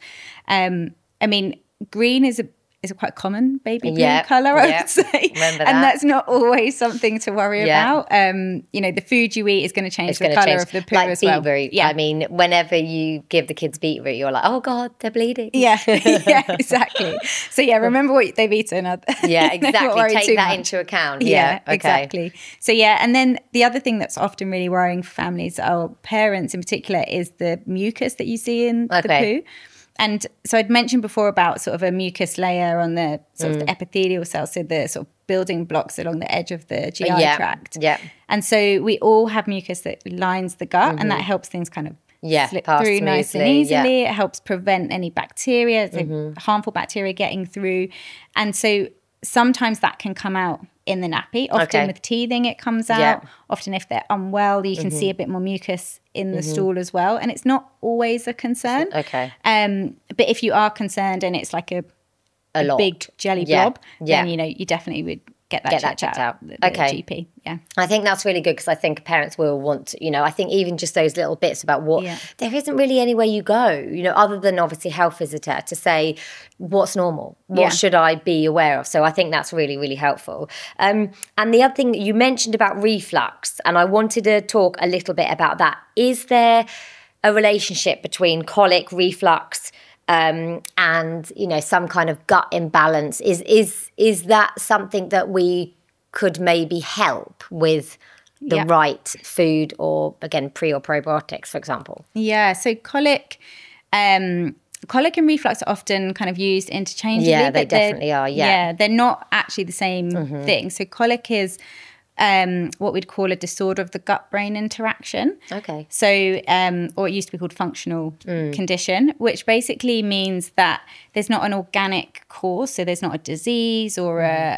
I mean, green is a quite common baby poo colour, I would say. Remember that. And that's not always something to worry about. You know, the food you eat is going to change the colour of the poo as well. Beetroot. I mean, whenever you give the kids beetroot, you're like, oh God, they're bleeding. Yeah, exactly. So remember what they've eaten. Yeah, exactly. Take that into account. Yeah, okay. Exactly. So and then the other thing that's often really worrying for families, or parents in particular, is the mucus that you see in the poo. And so I'd mentioned before about sort of a mucus layer on the sort of the epithelial cells, so the sort of building blocks along the edge of the GI tract. Yeah. And so we all have mucus that lines the gut, and that helps things kind of slip through nice and easily. It helps prevent any bacteria, harmful bacteria getting through. And so sometimes that can come out in the nappy. Often with teething it comes out. Often if they're unwell, you can see a bit more mucus in the stool as well. And it's not always a concern. But if you are concerned and it's like a big jelly blob, then you definitely would get that checked out. The GP. Yeah. I think that's really good because I think parents will want to, I think even just those little bits about what, there isn't really anywhere you go, other than obviously health visitor to say what's normal, what should I be aware of? So I think that's really, really helpful. And the other thing that you mentioned about reflux, and I wanted to talk a little bit about that. Is there a relationship between colic, reflux, and some kind of gut imbalance? Is that something that we could maybe help with the right food, or again pre or probiotics, for example? So colic and reflux are often kind of used interchangeably. Yeah, they definitely are. Yeah, they're not actually the same thing. So colic is what we'd call a disorder of the gut-brain interaction. Okay. So, or it used to be called functional condition, which basically means that there's not an organic cause. So there's not a disease or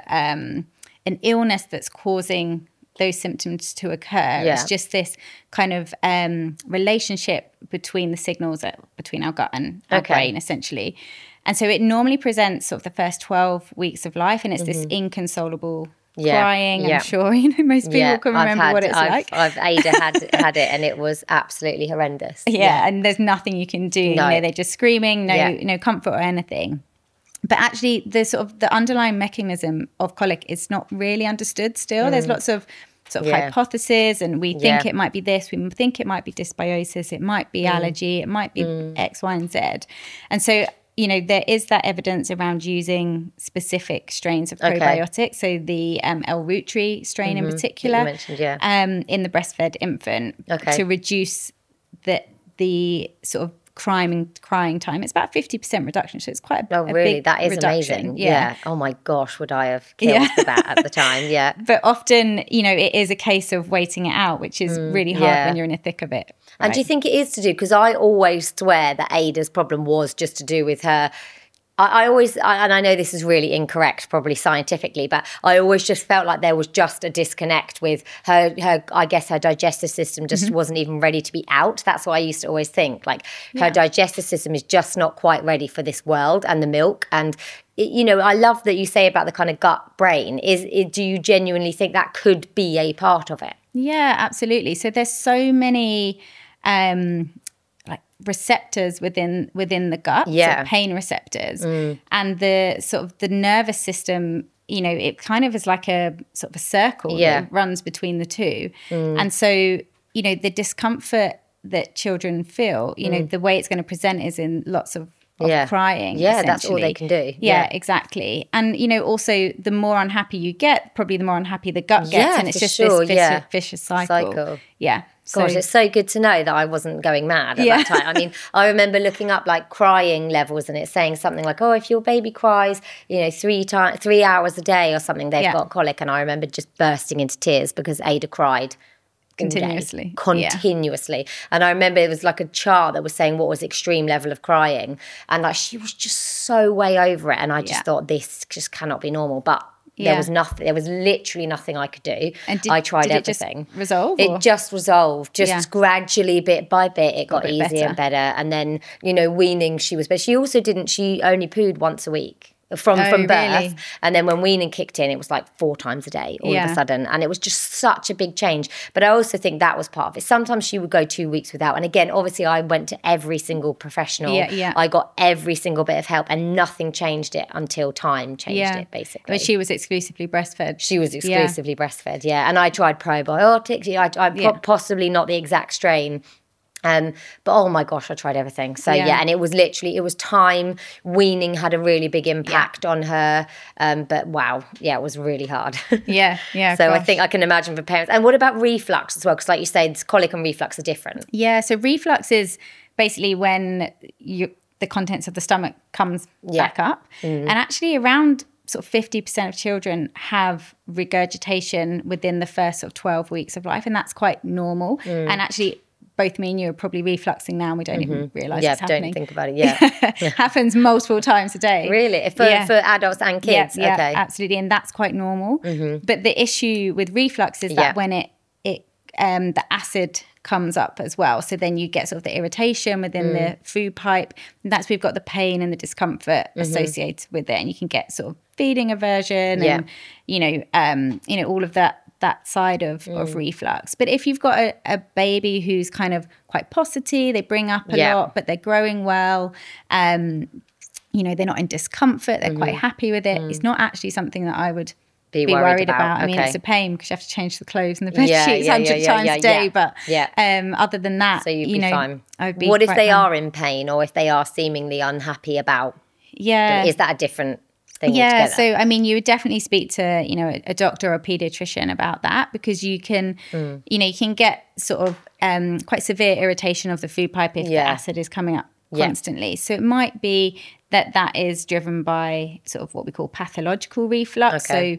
an illness that's causing those symptoms to occur. It's just this kind of relationship between the signals between our gut and our brain, essentially. And so it normally presents sort of the first 12 weeks of life, and it's this inconsolable crying. I'm sure most people can remember what it's like. Ada had it, and it was absolutely horrendous. And there's nothing you can do. They're just screaming, no comfort or anything. But actually, the underlying mechanism of colic is not really understood still. There's lots of sort of hypotheses, and we think it might be this, we think it might be dysbiosis, it might be allergy, it might be X, Y, and Z. And so, there is that evidence around using specific strains of probiotics. So the L-Reuteri strain in particular, you mentioned, in the breastfed infant to reduce the sort of crying time. It's about 50% reduction, so it's quite a big that is reduction. Amazing. Oh my gosh, would I have killed for that at the time? But often it is a case of waiting it out, which is really hard when you're in the thick of it. And do you think it is to do, because I always swear that Ada's problem was just to do with her, I always, and I know this is really incorrect, probably scientifically, but I always just felt like there was just a disconnect with her I guess her digestive system just wasn't even ready to be out. That's what I used to always think. Like her digestive system is just not quite ready for this world and the milk. And, I love that you say about the kind of gut brain. Do you genuinely think that could be a part of it? Yeah, absolutely. So there's so many receptors within the gut, sort of pain receptors, and the sort of the nervous system, it kind of is like a sort of a circle that runs between the two. And so the discomfort that children feel, the way it's going to present is in lots of crying. That's all they can do. Exactly. And also the more unhappy you get, probably the more unhappy the gut gets, and it's just this vicious cycle. Gosh, it's so good to know that I wasn't going mad at that time. I mean, I remember looking up like crying levels, and it's saying something like, if your baby cries, 3 hours a day or something, they've got colic. And I remember just bursting into tears because Ada cried continuously. And I remember it was like a chart that was saying what was extreme level of crying, and like she was just so way over it, and I just thought this just cannot be normal. But there was nothing. There was literally nothing I could do. And I tried everything. It just resolve? It just resolved. Gradually, bit by bit, it got easier and better. And then weaning, she was. But she also didn't. She only pooed once a week. from birth. Really? And then when weaning kicked in, it was like 4 times a day all of a sudden. And it was just such a big change. But I also think that was part of it. Sometimes she would go 2 weeks without. And again, obviously I went to every single professional. I got every single bit of help and nothing changed it until time changed it, basically. But she was exclusively breastfed. She was exclusively breastfed, And I tried probiotics. I possibly not the exact strain. But oh my gosh, I tried everything. So and it was time. Weaning had a really big impact on her. But wow, it was really hard. So I think I can imagine for parents. And what about reflux as well? Because like you say, colic and reflux are different. Yeah, so reflux is basically when the contents of the stomach comes back up. And actually around sort of 50% of children have regurgitation within the first sort of 12 weeks of life. And that's quite normal. And actually, both me and you are probably refluxing now and we don't even realise it's happening. Don't think about it, Happens multiple times a day. Really? For adults and kids? Yeah, okay. Absolutely. And that's quite normal. But the issue with reflux is that when the acid comes up as well. So then you get sort of the irritation within the food pipe. And that's where we've got the pain and the discomfort associated with it. And you can get sort of feeding aversion and, all of that side of reflux. But if you've got a baby who's kind of quite possity, they bring up a lot, but they're growing well, they're not in discomfort, they're quite happy with it. It's not actually something that I would be worried about. I mean, it's a pain because you have to change the clothes and the bed sheets 100 times a day. But other than that, so you'd be fine. I'd be what if they are in pain or if they are seemingly unhappy about? Is that a different thing altogether? So I mean, you would definitely speak to a doctor or a pediatrician about that because you can you can get sort of quite severe irritation of the food pipe if the acid is coming up constantly. So it might be that is driven by sort of what we call pathological reflux. So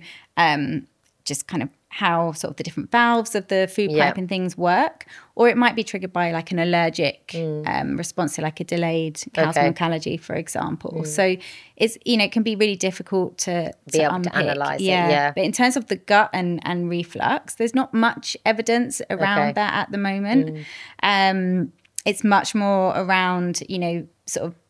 just kind of how sort of the different valves of the food pipe and things work, or it might be triggered by like an allergic response to like a delayed cow's milk allergy, for example. So it's it can be really difficult to be able unpick. to analyse it. But in terms of the gut and reflux, there's not much evidence around that at the moment. It's much more around sort of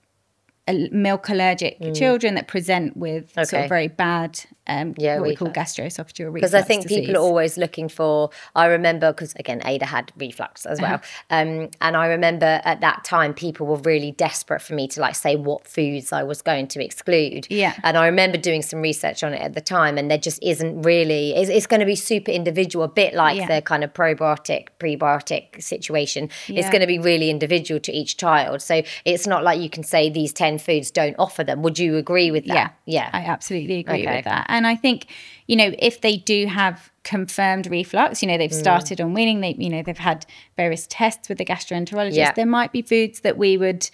milk allergic children that present with sort of very bad what we call gastroesophageal reflux. Because I think people are always looking for, I remember, because again Ada had reflux as well, and I remember at that time people were really desperate for me to like say what foods I was going to exclude, and I remember doing some research on it at the time, and there just isn't really, it's going to be super individual, a bit like the kind of probiotic prebiotic situation. It's going to be really individual to each child, so it's not like you can say these 10 foods don't offer them. Would you agree with that? Yeah, I absolutely agree with that. And I think, if they do have confirmed reflux, they've started on weaning, they've had various tests with the gastroenterologist, there might be foods that we would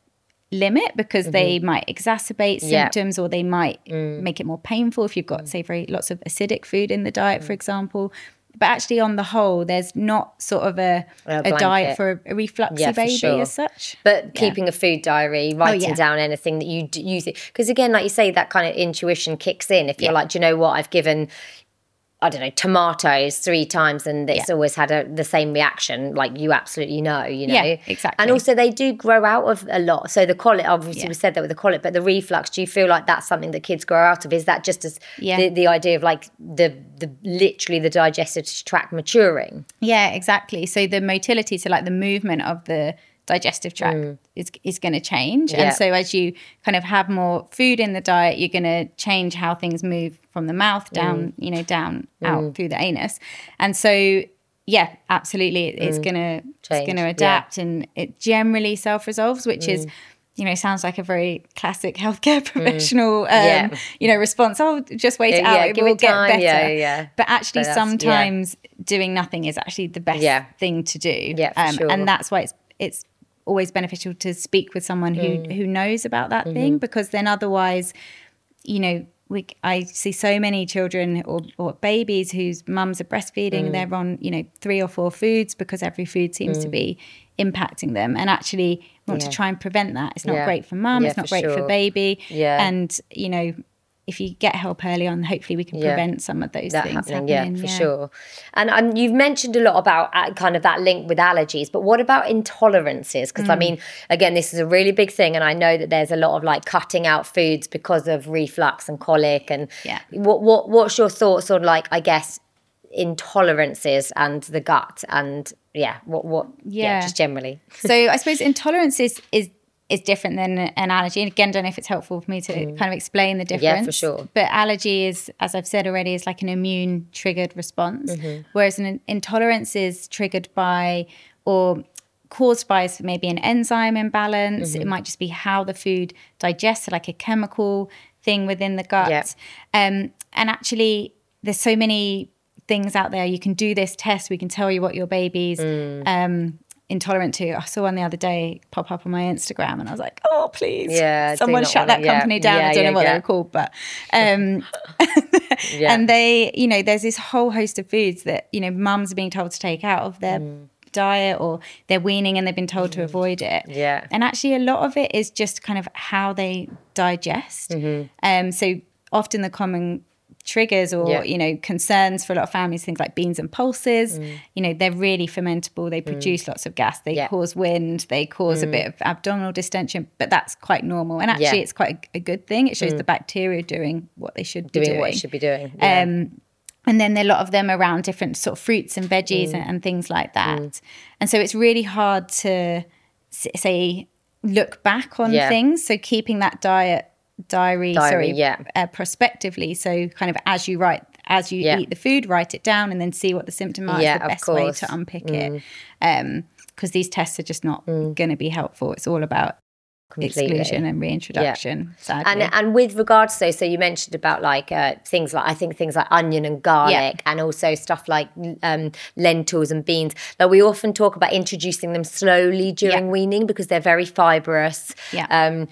limit because they might exacerbate symptoms or they might make it more painful if you've got, say, lots of acidic food in the diet, for example. But actually, on the whole, there's not sort of a diet for a refluxy baby as such. But keeping a food diary, writing down anything that you use it. Because again, like you say, that kind of intuition kicks in. If you're like, do you know what, I've given, I don't know, tomatoes 3 times and it's always had the same reaction, like you absolutely know, Yeah, exactly. And also they do grow out of a lot. So the colic, obviously we said that with the colic, but the reflux, do you feel like that's something that kids grow out of? Is that just as the idea of like the literally the digestive tract maturing? Yeah, exactly. So the motility, so like the movement of the digestive tract is going to change. And so as you kind of have more food in the diet, you're going to change how things move from the mouth down, down out through the anus. And so, yeah, absolutely, it's going to adapt and it generally self-resolves, which is, sounds like a very classic healthcare professional, response. Oh, just wait it out. It will get better. But actually sometimes doing nothing is actually the best thing to do. And that's why it's always beneficial to speak with someone who knows about that thing, because then otherwise, I see so many children or babies whose mums are breastfeeding, they're on, 3 or 4 foods because every food seems to be impacting them. And actually we want to try and prevent that. It's not great for mum, it's not great for baby. And, if you get help early on, hopefully we can prevent some of those things happening. Yeah, for sure. And you've mentioned a lot about kind of that link with allergies, but what about intolerances? Because I mean, again, this is a really big thing, and I know that there's a lot of like cutting out foods because of reflux and colic. And what's your thoughts on, like, I guess, intolerances and the gut, and just generally? So I suppose intolerance is different than an allergy. And again, don't know if it's helpful for me to kind of explain the difference. Yeah, for sure. But allergy is, as I've said already, is like an immune triggered response, whereas an intolerance is triggered by or caused by maybe an enzyme imbalance. It might just be how the food digests, like a chemical thing within the gut. Yeah. And actually, there's so many things out there. You can do this test. We can tell you what your baby's intolerant to. I saw one the other day pop up on my Instagram, and I was like, oh, please, someone shut that company down. I don't know what they were called, but and they, you know, there's this whole host of foods that, you know, mums are being told to take out of their diet, or they're weaning and they've been told to avoid it. And actually a lot of it is just kind of how they digest. So often the common triggers or you know, concerns for a lot of families, things like beans and pulses, you know, they're really fermentable, they produce lots of gas, they cause wind, they cause a bit of abdominal distension, but that's quite normal, and actually it's quite a good thing. It shows the bacteria doing what they should be doing. What it should be doing. And then there are a lot of them around different sort of fruits and veggies and things like that. And so it's really hard to say look back on things. So keeping that diary prospectively, so kind of as you eat the food, write it down and then see what the symptom are. Is the best way to unpick it, because these tests are just not going to be helpful. It's all about exclusion and reintroduction, sadly. And with regards to, so you mentioned about like things like onion and garlic, and also stuff like lentils and beans. Like, we often talk about introducing them slowly during weaning because they're very fibrous, and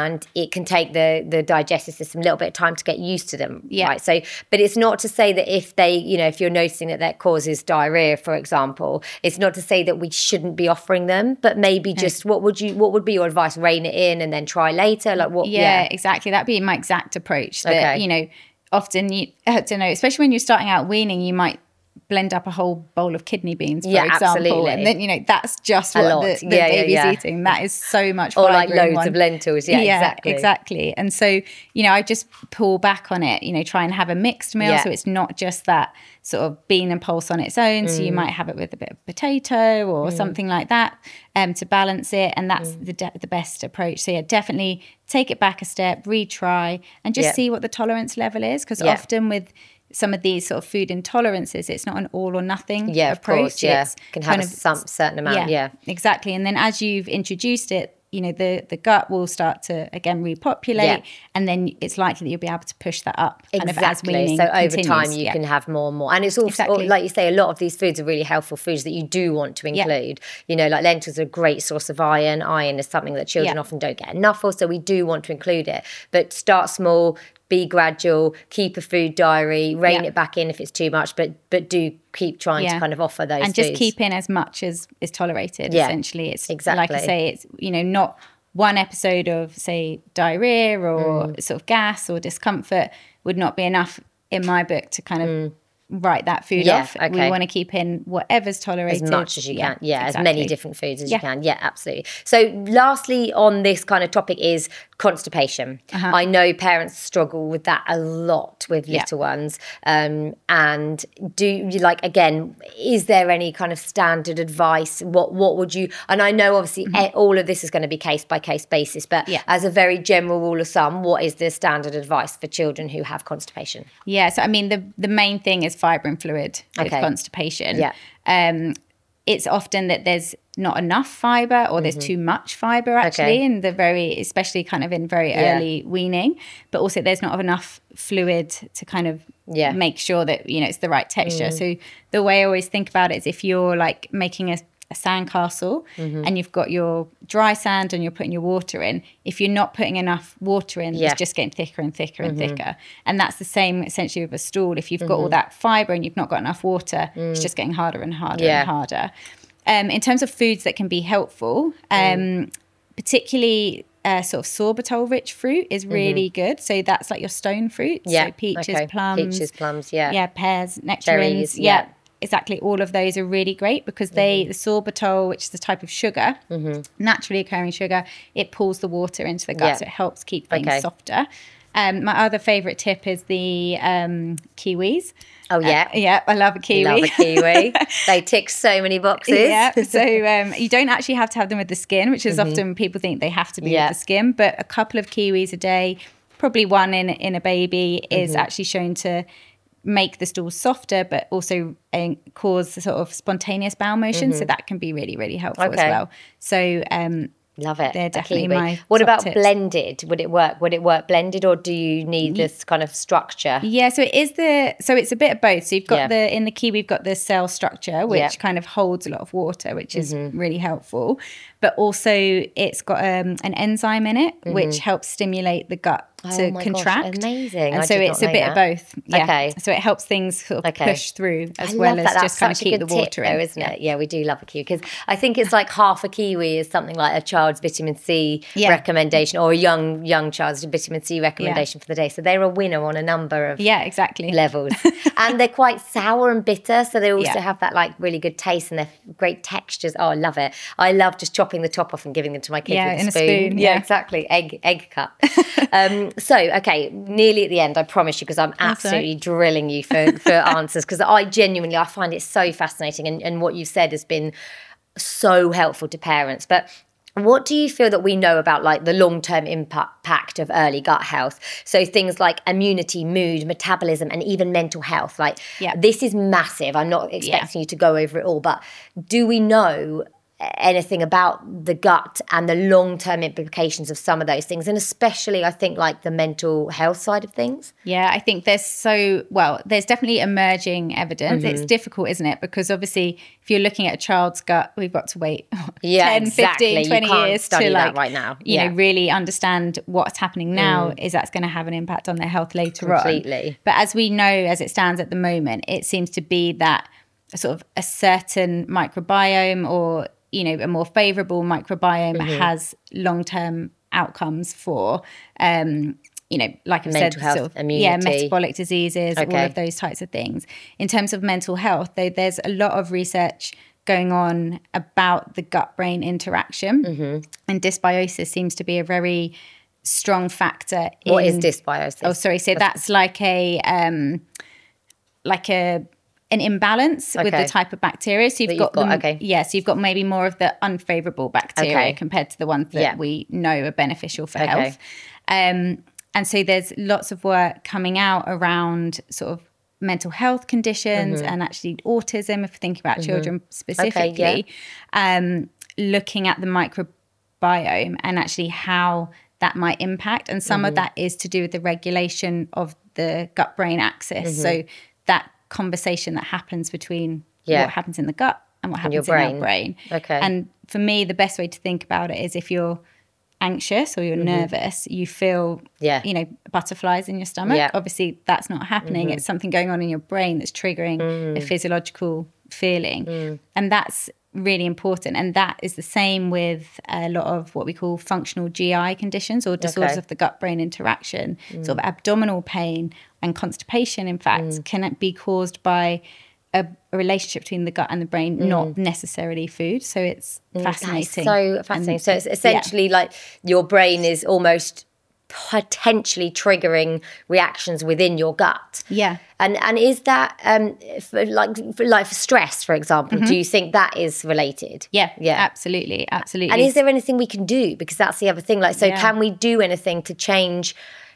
it can take the digestive system a little bit of time to get used to them. Right. So, but it's not to say that if they, you know, if you're noticing that causes diarrhea, for example, it's not to say that we shouldn't be offering them, but maybe just what would be your advice? Rein it in and then try later, like what? Exactly, that'd be my exact approach. That you know, often you have to know, especially when you're starting out weaning, you might blend up a whole bowl of kidney beans, for example, absolutely. And then, you know, that's just what the baby's eating. That is so much fibre, or like loads of lentils. Exactly. And so, you know, I just pull back on it, you know, try and have a mixed meal, so it's not just that sort of bean and pulse on its own. So you might have it with a bit of potato or something like that, to balance it, and that's the best approach. So definitely take it back a step, retry, and just see what the tolerance level is, because often with some of these sort of food intolerances, it's not an all or nothing approach. Of course, it's can have some certain amount. Exactly. And then as you've introduced it, you know, the gut will start to again repopulate, and then it's likely that you'll be able to push that up. Exactly. So over time you can have more and more. And it's also, like you say, a lot of these foods are really helpful foods that you do want to include. You know, like lentils are a great source of iron. Iron is something that children often don't get enough of, so we do want to include it. But start small, be gradual, keep a food diary, rein it back in if it's too much, but do keep trying to kind of offer those and just keep in as much as is tolerated. Essentially, it's like I say, it's, you know, not one episode of, say, diarrhea or sort of gas or discomfort would not be enough in my book to kind of write that food off. We want to keep in whatever's tolerated. As much as you can. As many different foods as you can. Absolutely. So lastly on this kind of topic is constipation. I know parents struggle with that a lot with little ones. And do you, like, again, is there any kind of standard advice? What would you, and I know obviously all of this is going to be case by case basis, but as a very general rule of thumb, what is the standard advice for children who have constipation? So I mean, the main thing is fibre and fluid with constipation. It's often that there's not enough fibre or there's too much fibre actually in the especially kind of in very early weaning, but also there's not enough fluid to kind of make sure that, you know, it's the right texture. So the way I always think about it is if you're like making a sandcastle and you've got your dry sand and you're putting your water in, if you're not putting enough water in, it's just getting thicker and thicker and thicker. And that's the same essentially with a stool. If you've got all that fibre and you've not got enough water, it's just getting harder and harder and harder. In terms of foods that can be helpful, particularly sort of sorbitol rich fruit is really good. So that's like your stone fruits. Yeah. So peaches, plums. Yeah. Pears, nectarines. Cherries, Yeah. Exactly. All of those are really great because the sorbitol, which is a type of sugar, naturally occurring sugar, it pulls the water into the gut. So it helps keep things softer. My other favourite tip is the kiwis. Oh, yeah. Yeah, I love a kiwi. Love a kiwi. They tick so many boxes. Yeah, so you don't actually have to have them with the skin, which is often people think they have to be with the skin, but a couple of kiwis a day, probably one in a baby, is actually shown to make the stools softer, but also cause the sort of spontaneous bowel motion. So that can be really, really helpful as well. So love it. They're definitely my What top about tips. Blended? Would it work? Would it work blended, or do you need this kind of structure? Yeah, so it's a bit of both. So you've got in the kiwi, we've got the cell structure, which kind of holds a lot of water, which is really helpful. But also it's got an enzyme in it, which helps stimulate the gut to contract. Gosh, amazing. And so it's a bit of both. Yeah. Okay. So it helps things sort of push through as I well love as that. just kind of keep the water in. Though, isn't it? Yeah, we do love a kiwi because I think it's like half a kiwi is something like a child's vitamin C recommendation, or a young child's vitamin C recommendation for the day. So they're a winner on a number of levels. And they're quite sour and bitter, so they also have that like really good taste, and they're great textures. Oh, I love it. I love just chopping the top off and giving them to my kids with a spoon. Yeah, exactly. Egg cut. So, okay, nearly at the end, I promise you, because I'm absolutely drilling you for answers, because I find it so fascinating, and what you've said has been so helpful to parents. But what do you feel that we know about like the long-term impact of early gut health? So things like immunity, mood, metabolism, and even mental health. Like this is massive. I'm not expecting you to go over it all, but do we know anything about the gut and the long-term implications of some of those things, and especially I think like the mental health side of things? Yeah, I think there's definitely emerging evidence. It's difficult, isn't it? Because obviously if you're looking at a child's gut, we've got to wait 10, 15, 20 years to like right now. You know, really understand what's happening now is that's going to have an impact on their health later on. But as we know, as it stands at the moment, it seems to be that sort of a certain microbiome, or a more favorable microbiome has long-term outcomes for, like I've said, health, sort of, immunity, metabolic diseases, all of those types of things. In terms of mental health, there's a lot of research going on about the gut-brain interaction, and dysbiosis seems to be a very strong factor. What is dysbiosis? Oh, sorry. So that's like an imbalance with the type of bacteria. So you've got maybe more of the unfavorable bacteria compared to the ones that we know are beneficial for health. And so there's lots of work coming out around sort of mental health conditions and actually autism, if we think about children specifically, looking at the microbiome and actually how that might impact. And some of that is to do with the regulation of the gut-brain axis. So that conversation that happens between what happens in the gut and what happens in our brain. And for me, the best way to think about it is if you're anxious or you're nervous, you feel butterflies in your stomach. Obviously that's not happening. It's something going on in your brain that's triggering a physiological feeling. And that's really important. And that is the same with a lot of what we call functional GI conditions, or disorders of the gut-brain interaction. Sort of abdominal pain and constipation, in fact, can be caused by a relationship between the gut and the brain, not necessarily food. So it's fascinating. So fascinating. So it's essentially like your brain is almost potentially triggering reactions within your gut. Yeah. And is that for stress, for example, do you think that is related? Yeah, absolutely. And is there anything we can do? Because that's the other thing. Can we do anything to change,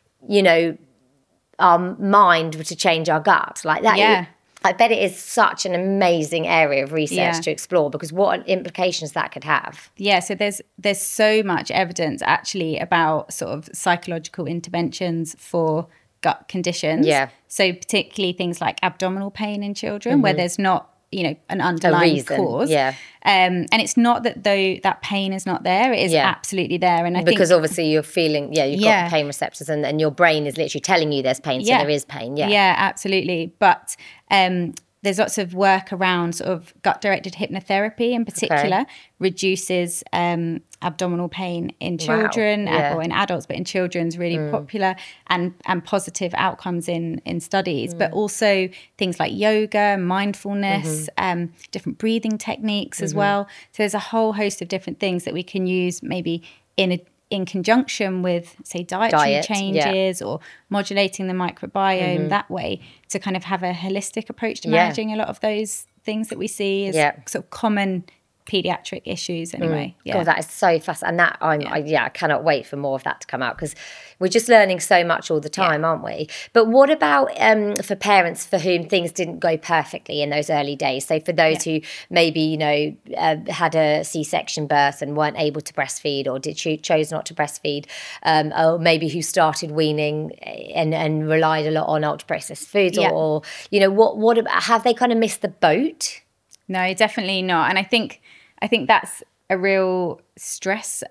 our mind, to change our gut like that? Yeah. I bet it is such an amazing area of research to explore, because what implications that could have. Yeah, so there's so much evidence actually about sort of psychological interventions for gut conditions. Yeah. So particularly things like abdominal pain in children, where there's not, an underlying cause. Yeah. And it's not that that pain is not there. It is absolutely there. And I think obviously you're feeling, you've got pain receptors, and your brain is literally telling you there's pain. So there is pain. Yeah. Yeah, absolutely. But there's lots of work around sort of gut-directed hypnotherapy in particular, reduces abdominal pain in children or in adults, but in children is really popular, and positive outcomes in studies. But also things like yoga, mindfulness, different breathing techniques as well. So there's a whole host of different things that we can use maybe in conjunction with, say, dietary changes or modulating the microbiome that way, to kind of have a holistic approach to managing a lot of those things that we see as sort of common pediatric issues anyway. God, that is so fascinating. And that I cannot wait for more of that to come out, because we're just learning so much all the time, aren't we? But what about for parents for whom things didn't go perfectly in those early days? So for those who maybe, had a C-section birth and weren't able to breastfeed, or chose not to breastfeed, or maybe who started weaning and relied a lot on ultra-processed foods, or what have they kind of missed the boat? No, definitely not. And I think that's a real stress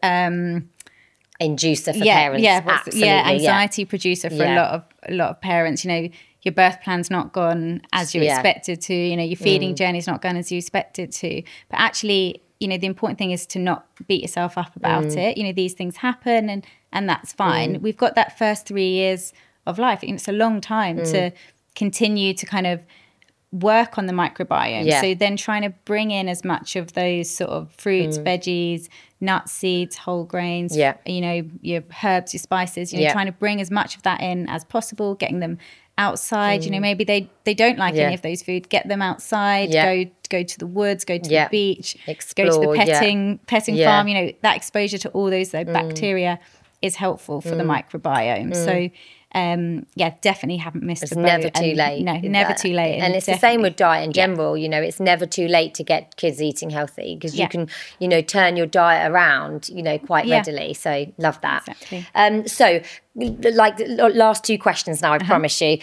inducer for parents. Absolutely. Anxiety producer for a lot of parents. Your birth plan's not gone as you expected to. Your feeding journey's not gone as you expected to. But actually, the important thing is to not beat yourself up about it. These things happen, and that's fine. We've got that first 3 years of life. It's a long time to continue to kind of work on the microbiome. So then trying to bring in as much of those sort of fruits, veggies, nuts, seeds, whole grains, your herbs, your spices, trying to bring as much of that in as possible, getting them outside. Maybe they don't like any of those foods, get them outside, go to the woods, go to the beach, explore, go to the petting farm. That exposure to all those bacteria is helpful for the microbiome. So definitely haven't missed the boat. It's never too late. No, never too late. And it's the same with diet in general. It's never too late to get kids eating healthy, because you can, turn your diet around, quite readily. So love that. Exactly. So like the last two questions now, I promise you.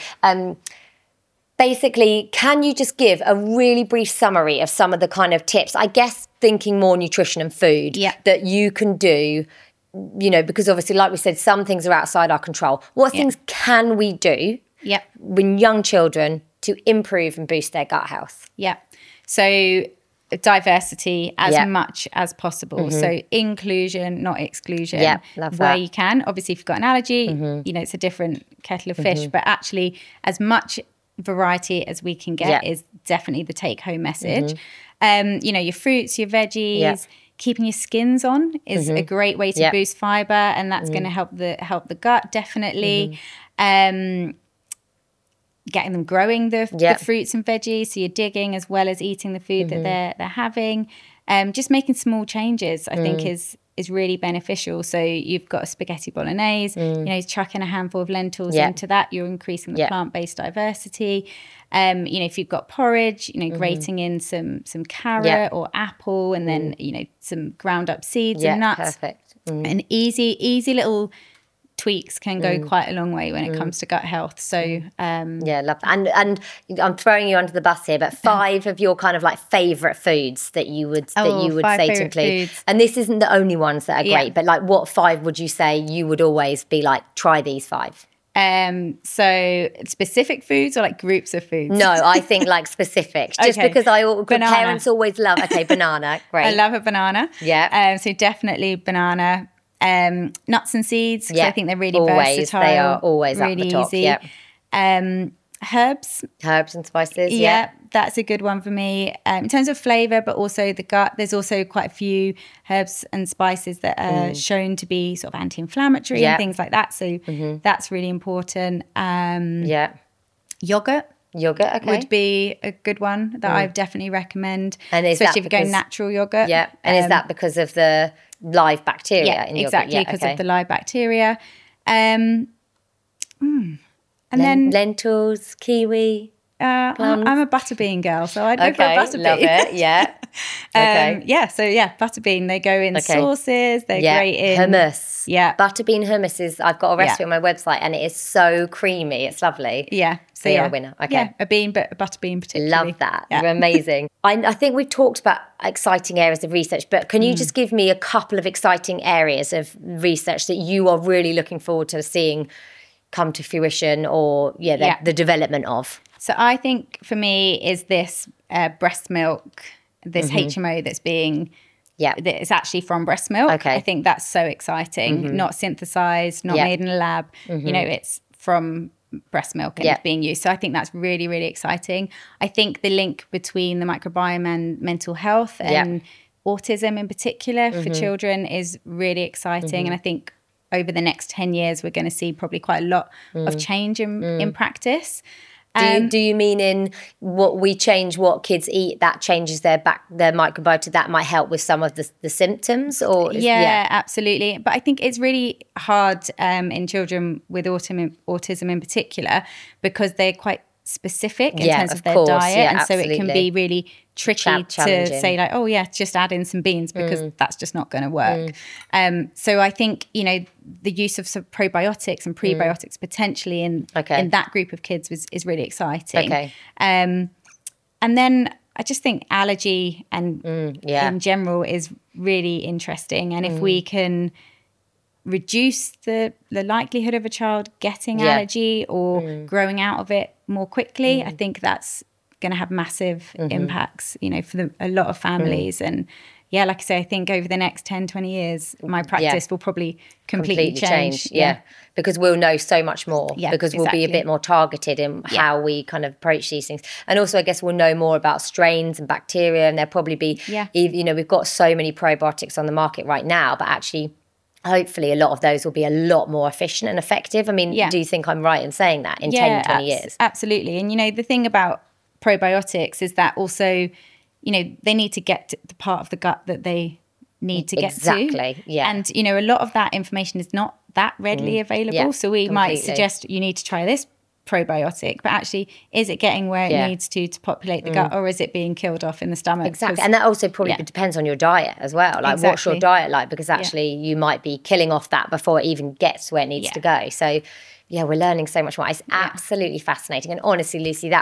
Basically, can you just give a really brief summary of some of the kind of tips, I guess thinking more nutrition and food, that you can do, because obviously, like we said, some things are outside our control. What things can we do with young children to improve and boost their gut health? So diversity as much as possible. So inclusion, not exclusion. Love that. Where you can. Obviously, if you've got an allergy, it's a different kettle of fish. But actually, as much variety as we can get is definitely the take-home message. Your fruits, your veggies. Keeping your skins on is a great way to boost fiber, and that's going to help the gut, definitely. Getting them growing the fruits and veggies, so you're digging as well as eating the food that they're having. Just making small changes, I think, is really beneficial. So you've got a spaghetti bolognese, chucking a handful of lentils into that, you're increasing the plant-based diversity. If you've got porridge, grating in some carrot or apple, and then, some ground up seeds and nuts. Perfect. And easy little tweaks can go quite a long way when it comes to gut health. So love that. And I'm throwing you under the bus here, but 5 of your kind of like favorite foods that you would say to include. Foods. And this isn't the only ones that are great, but like what 5 would you say you would always be like, try these 5? So specific foods or like groups of foods? No, I think like specific. Just because parents always love, banana, great. I love a banana. So definitely banana. Nuts and seeds, because I think they're really versatile. They are always really at the top. Easy. Herbs and spices. That's a good one for me in terms of flavor, but also the gut. There's also quite a few herbs and spices that are shown to be sort of anti-inflammatory and things like that, so that's really important. Yogurt would be a good one that I would definitely recommend, and especially if you're going natural yogurt. And is that because of the live bacteria in yogurt? Exactly, because of the live bacteria. And then lentils, kiwi, plums. I'm a butterbean girl, so I'd go for a butterbean. Love it, butterbean, they go in sauces, they're great in hummus. Butterbean hummus is, I've got a recipe on my website, and it is so creamy, it's lovely. So you're a winner. A bean, but a butterbean particularly. Love that. You're amazing. I think we've talked about exciting areas of research, but can you just give me a couple of exciting areas of research that you are really looking forward to seeing come to fruition, or the development of? So I think for me is this breast milk, this HMO that's being, that is actually from breast milk. Okay. I think that's so exciting, not synthesized, not made in a lab. You know, it's from breast milk and it's being used. So I think that's really, really exciting. I think the link between the microbiome and mental health and autism in particular for children is really exciting. And I think over the next 10 years, we're going to see probably quite a lot of change in practice. Do you mean in what we change what kids eat, that changes their microbiota, that might help with some of the symptoms? Or absolutely. But I think it's really hard in children with autism in particular, because they're quite specific in terms of their diet, and so it can be really tricky to say like, oh yeah, just add in some beans, because that's just not going to work. So I think, you know, the use of some probiotics and prebiotics potentially in that group of kids is really exciting. And then I just think allergy and in general is really interesting, and if we can reduce the likelihood of a child getting allergy or growing out of it more quickly, I think that's going to have massive impacts, you know, for a lot of families. And like I say, I think over the next 10, 20 years, my practice will probably completely change. Because we'll know so much more, because we'll be a bit more targeted in how we kind of approach these things. And also, I guess we'll know more about strains and bacteria, and there'll probably be, you know, we've got so many probiotics on the market right now, but actually, hopefully a lot of those will be a lot more efficient and effective. I mean, do you think I'm right in saying that in 10, 20 years? Absolutely. And, you know, the thing about probiotics is that also, you know, they need to get to the part of the gut that they need to get to. And, you know, a lot of that information is not that readily available. So we might suggest you need to try this probiotic, but actually, is it getting where it needs to populate the gut, or is it being killed off in the stomach? Exactly. And that also probably depends on your diet as well. Like, what's your diet like? Because actually you might be killing off that before it even gets where it needs to go. So we're learning so much more. It's absolutely fascinating. And honestly, Lucy,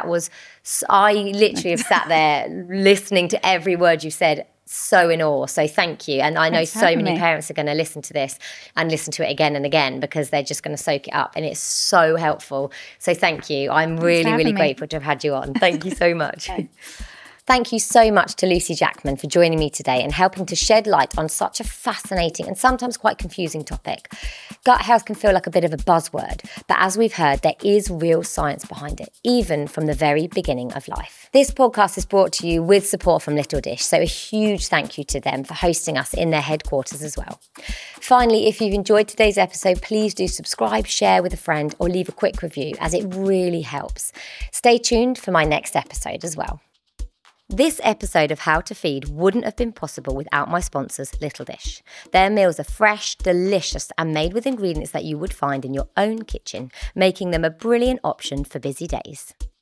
I literally have sat there listening to every word you said, so in awe. So thank you. And I know so many parents are going to listen to this and listen to it again and again, because they're just going to soak it up, and it's so helpful. So thank you. I'm really, really grateful to have had you on. Thank you so much. Thank you so much to Lucy Jackman for joining me today and helping to shed light on such a fascinating and sometimes quite confusing topic. Gut health can feel like a bit of a buzzword, but as we've heard, there is real science behind it, even from the very beginning of life. This podcast is brought to you with support from Little Dish, so a huge thank you to them for hosting us in their headquarters as well. Finally, if you've enjoyed today's episode, please do subscribe, share with a friend, or leave a quick review, as it really helps. Stay tuned for my next episode as well. This episode of How to Feed wouldn't have been possible without my sponsors, Little Dish. Their meals are fresh, delicious, and made with ingredients that you would find in your own kitchen, making them a brilliant option for busy days.